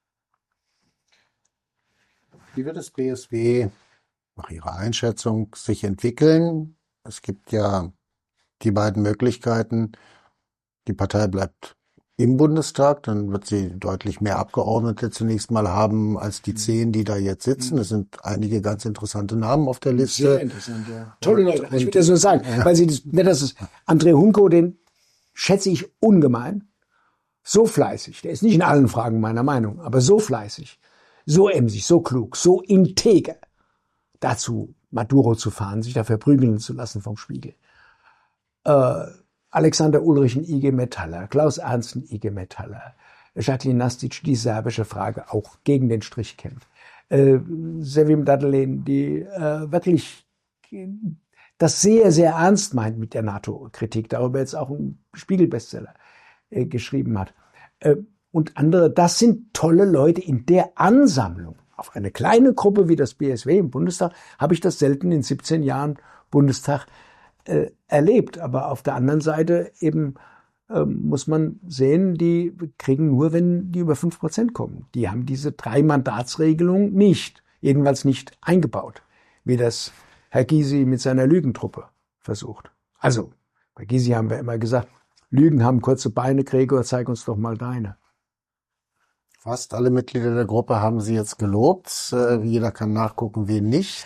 Wie wird das BSW nach Ihrer Einschätzung sich entwickeln? Es gibt ja die beiden Möglichkeiten. Die Partei bleibt im Bundestag, dann wird sie deutlich mehr Abgeordnete zunächst mal haben als die 10, die da jetzt sitzen. Es sind einige ganz interessante Namen auf der Liste. Sehr interessant, ja. Tolle Leute. Ich würde das nur sagen, weil Sie das ist André Hunko, den schätze ich ungemein. So fleißig. Der ist nicht in allen Fragen meiner Meinung, aber so fleißig, so emsig, so klug, so integer. Dazu Maduro zu fahren, sich dafür prügeln zu lassen vom Spiegel. Alexander Ulrich, ein IG Metaller, Klaus Ernst, ein IG Metaller, Jacqueline Nastic, die serbische Frage auch gegen den Strich kennt. Sevim Dadelen, die wirklich das sehr, sehr ernst meint mit der NATO-Kritik, darüber jetzt auch ein Spiegel-Bestseller geschrieben hat. Und andere, das sind tolle Leute in der Ansammlung. Auf eine kleine Gruppe wie das BSW im Bundestag habe ich das selten in 17 Jahren Bundestag erlebt. Aber auf der anderen Seite eben muss man sehen, die kriegen nur, wenn die über 5% kommen. Die haben diese 3-Mandatsregelung nicht, jedenfalls nicht eingebaut, wie das Herr Gysi mit seiner Lügentruppe versucht. Also, bei Gysi haben wir immer gesagt, Lügen haben kurze Beine, Gregor, zeig uns doch mal deine. Fast alle Mitglieder der Gruppe haben sie jetzt gelobt. Jeder kann nachgucken, wen nicht.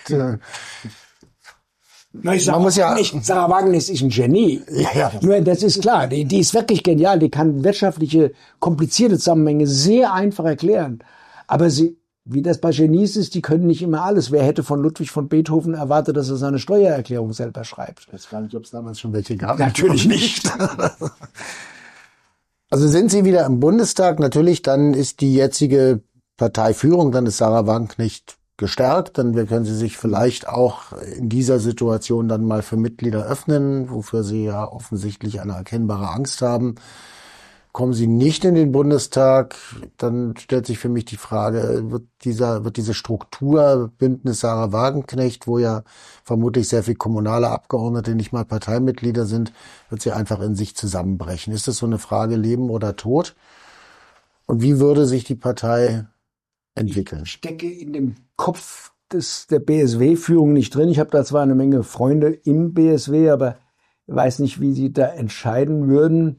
Na, ich sage Sarah Wagenknecht ist ein Genie. Ja. Nur, das ist klar, die ist wirklich genial. Die kann wirtschaftliche, komplizierte Zusammenhänge sehr einfach erklären. Aber sie, wie das bei Genies ist, die können nicht immer alles. Wer hätte von Ludwig von Beethoven erwartet, dass er seine Steuererklärung selber schreibt? Ich weiß gar nicht, ob es damals schon welche gab. Natürlich nicht. Also sind Sie wieder im Bundestag? Natürlich, dann ist die jetzige Parteiführung, dann ist Sarah Wagenknecht gestärkt. Dann können Sie sich vielleicht auch in dieser Situation dann mal für Mitglieder öffnen, wofür Sie ja offensichtlich eine erkennbare Angst haben. Kommen Sie nicht in den Bundestag, dann stellt sich für mich die Frage, wird diese Struktur Bündnis Sarah Wagenknecht, wo ja vermutlich sehr viele kommunale Abgeordnete nicht mal Parteimitglieder sind, wird sie einfach in sich zusammenbrechen? Ist das so eine Frage Leben oder Tod? Und wie würde sich die Partei entwickeln? Ich stecke in dem Kopf der BSW-Führung nicht drin. Ich habe da zwar eine Menge Freunde im BSW, aber weiß nicht, wie sie da entscheiden würden.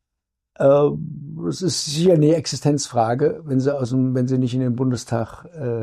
Es ist sicher eine Existenzfrage, wenn sie nicht in den Bundestag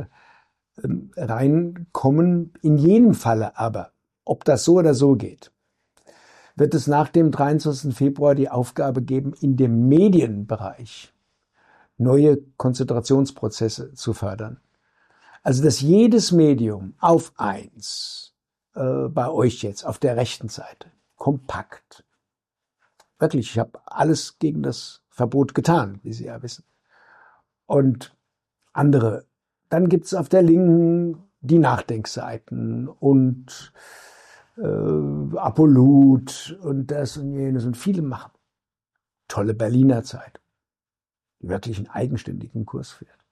reinkommen. In jedem Falle aber, ob das so oder so geht, wird es nach dem 23. Februar die Aufgabe geben, in dem Medienbereich neue Konzentrationsprozesse zu fördern. Also, dass jedes Medium auf eins, bei euch jetzt, auf der rechten Seite, kompakt, wirklich, ich habe alles gegen das Verbot getan, wie Sie ja wissen. Und andere. Dann gibt's auf der Linken die Nachdenkseiten und Apollut und das und jenes und viele machen tolle Berliner Zeit, die wirklich einen eigenständigen Kurs fährt.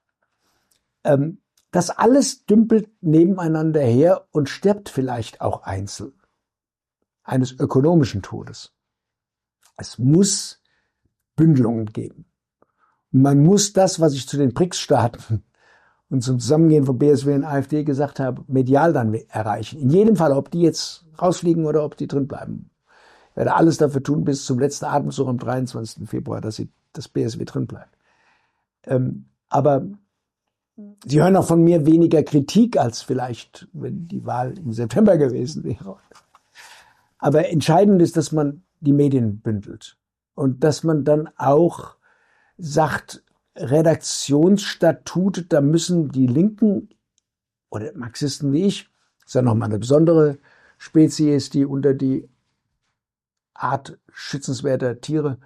Das alles dümpelt nebeneinander her und stirbt vielleicht auch einzeln eines ökonomischen Todes. Es muss Bündelungen geben. Und man muss das, was ich zu den BRICS-Staaten und zum Zusammengehen von BSW und AfD gesagt habe, medial dann erreichen. In jedem Fall, ob die jetzt rausfliegen oder ob die drin bleiben. Ich werde alles dafür tun, bis zum letzten Atemzug am 23. Februar, dass das BSW drin bleibt. Aber Sie hören auch von mir weniger Kritik als vielleicht, wenn die Wahl im September gewesen wäre. Aber entscheidend ist, dass man die Medien bündelt und dass man dann auch sagt, Redaktionsstatute, da müssen die Linken oder Marxisten wie ich, ist ja nochmal eine besondere Spezies, die unter die Art schützenswerter Tiere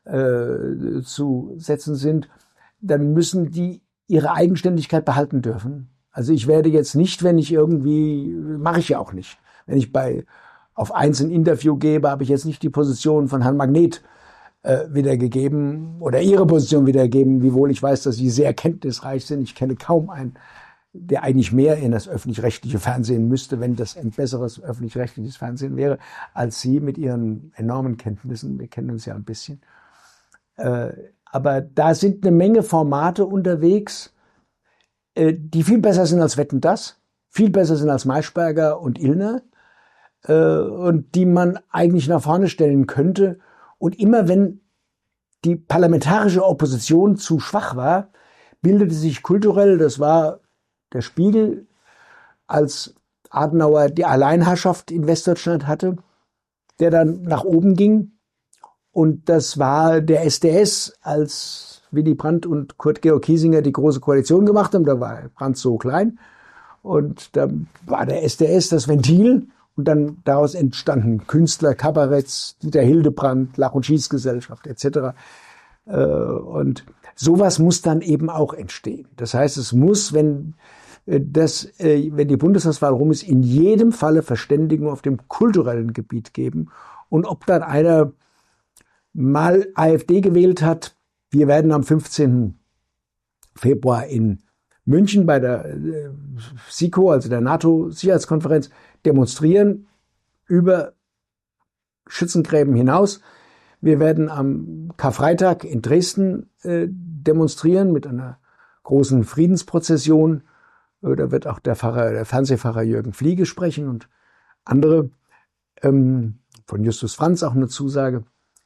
zu setzen sind, dann müssen die ihre Eigenständigkeit behalten dürfen. Also ich werde jetzt nicht, wenn ich irgendwie, mache ich ja auch nicht, wenn ich auf eins ein Interview gebe, habe ich jetzt nicht die Position von Herrn Magnet wiedergegeben oder ihre Position wiedergegeben, wiewohl ich weiß, dass sie sehr kenntnisreich sind. Ich kenne kaum einen, der eigentlich mehr in das öffentlich-rechtliche Fernsehen müsste, wenn das ein besseres öffentlich-rechtliches Fernsehen wäre, als Sie mit Ihren enormen Kenntnissen. Wir kennen uns ja ein bisschen. Aber da sind eine Menge Formate unterwegs, die viel besser sind als Wetten, dass, viel besser sind als Maischberger und Illner, und die man eigentlich nach vorne stellen könnte. Und immer wenn die parlamentarische Opposition zu schwach war, bildete sich kulturell, das war der Spiegel, als Adenauer die Alleinherrschaft in Westdeutschland hatte, der dann nach oben ging. Und das war der SDS, als Willy Brandt und Kurt Georg Kiesinger die Große Koalition gemacht haben. Da war Brandt so klein. Und da war der SDS das Ventil. Und dann daraus entstanden Künstler, Kabaretts, Dieter Hildebrand, Lach- und Schießgesellschaft etc. Und sowas muss dann eben auch entstehen. Das heißt, es muss, wenn die Bundestagswahl rum ist, in jedem Falle Verständigung auf dem kulturellen Gebiet geben. Und ob dann einer mal AfD gewählt hat, wir werden am 15. Februar in München bei der SIKO, also der NATO-Sicherheitskonferenz, demonstrieren über Schützengräben hinaus. Wir werden am Karfreitag in Dresden demonstrieren mit einer großen Friedensprozession. Da wird auch der Fernsehpfarrer Jürgen Fliege sprechen und andere, von Justus Franz auch eine Zusage.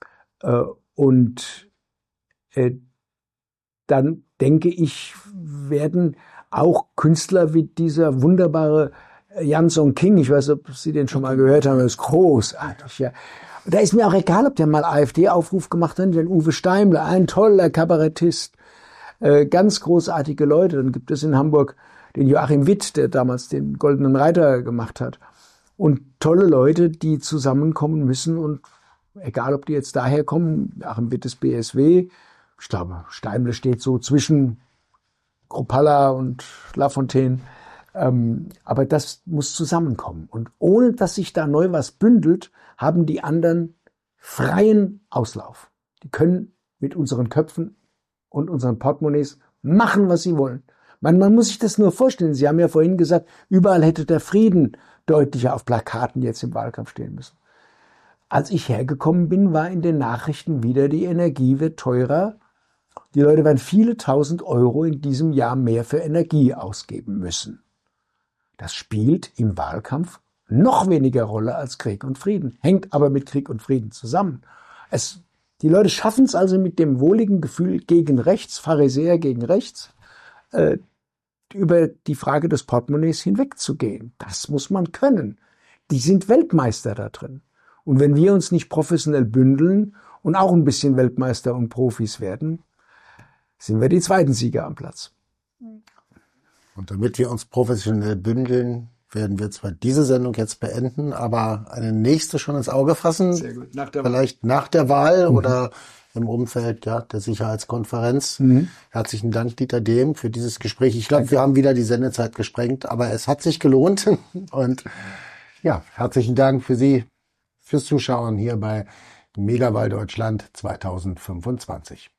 Und dann denke ich, werden auch Künstler wie dieser wunderbare Jan Song King, ich weiß, ob Sie den schon mal gehört haben, das ist großartig. Ja. Da ist mir auch egal, ob der mal AfD-Aufruf gemacht hat, den Uwe Steimler, ein toller Kabarettist, ganz großartige Leute. Dann gibt es in Hamburg den Joachim Witt, der damals den Goldenen Reiter gemacht hat. Und tolle Leute, die zusammenkommen müssen und egal ob die jetzt daher kommen, Achim Wittes BSW, ich glaube, Steimle steht so zwischen Kruppalla und Lafontaine, aber das muss zusammenkommen. Und ohne dass sich da neu was bündelt, haben die anderen freien Auslauf. Die können mit unseren Köpfen und unseren Portemonnaies machen, was sie wollen. Man muss sich das nur vorstellen. Sie haben ja vorhin gesagt, überall hätte der Frieden deutlicher auf Plakaten jetzt im Wahlkampf stehen müssen. Als ich hergekommen bin, war in den Nachrichten wieder, die Energie wird teurer. Die Leute werden viele tausend Euro in diesem Jahr mehr für Energie ausgeben müssen. Das spielt im Wahlkampf noch weniger Rolle als Krieg und Frieden, hängt aber mit Krieg und Frieden zusammen. Die Leute schaffen es also mit dem wohligen Gefühl gegen rechts, Pharisäer gegen rechts, über die Frage des Portemonnaies hinwegzugehen. Das muss man können. Die sind Weltmeister da drin. Und wenn wir uns nicht professionell bündeln und auch ein bisschen Weltmeister und Profis werden, sind wir die zweiten Sieger am Platz. Und damit wir uns professionell bündeln, werden wir zwar diese Sendung jetzt beenden, aber eine nächste schon ins Auge fassen. Sehr gut. Vielleicht nach der Wahl oder im Umfeld der Sicherheitskonferenz. Herzlichen Dank, Dieter Dehm, für dieses Gespräch. Ich glaube, wir haben wieder die Sendezeit gesprengt, aber es hat sich gelohnt. Und ja, herzlichen Dank für Sie, fürs Zuschauen hier bei Megawahl Deutschland 2025.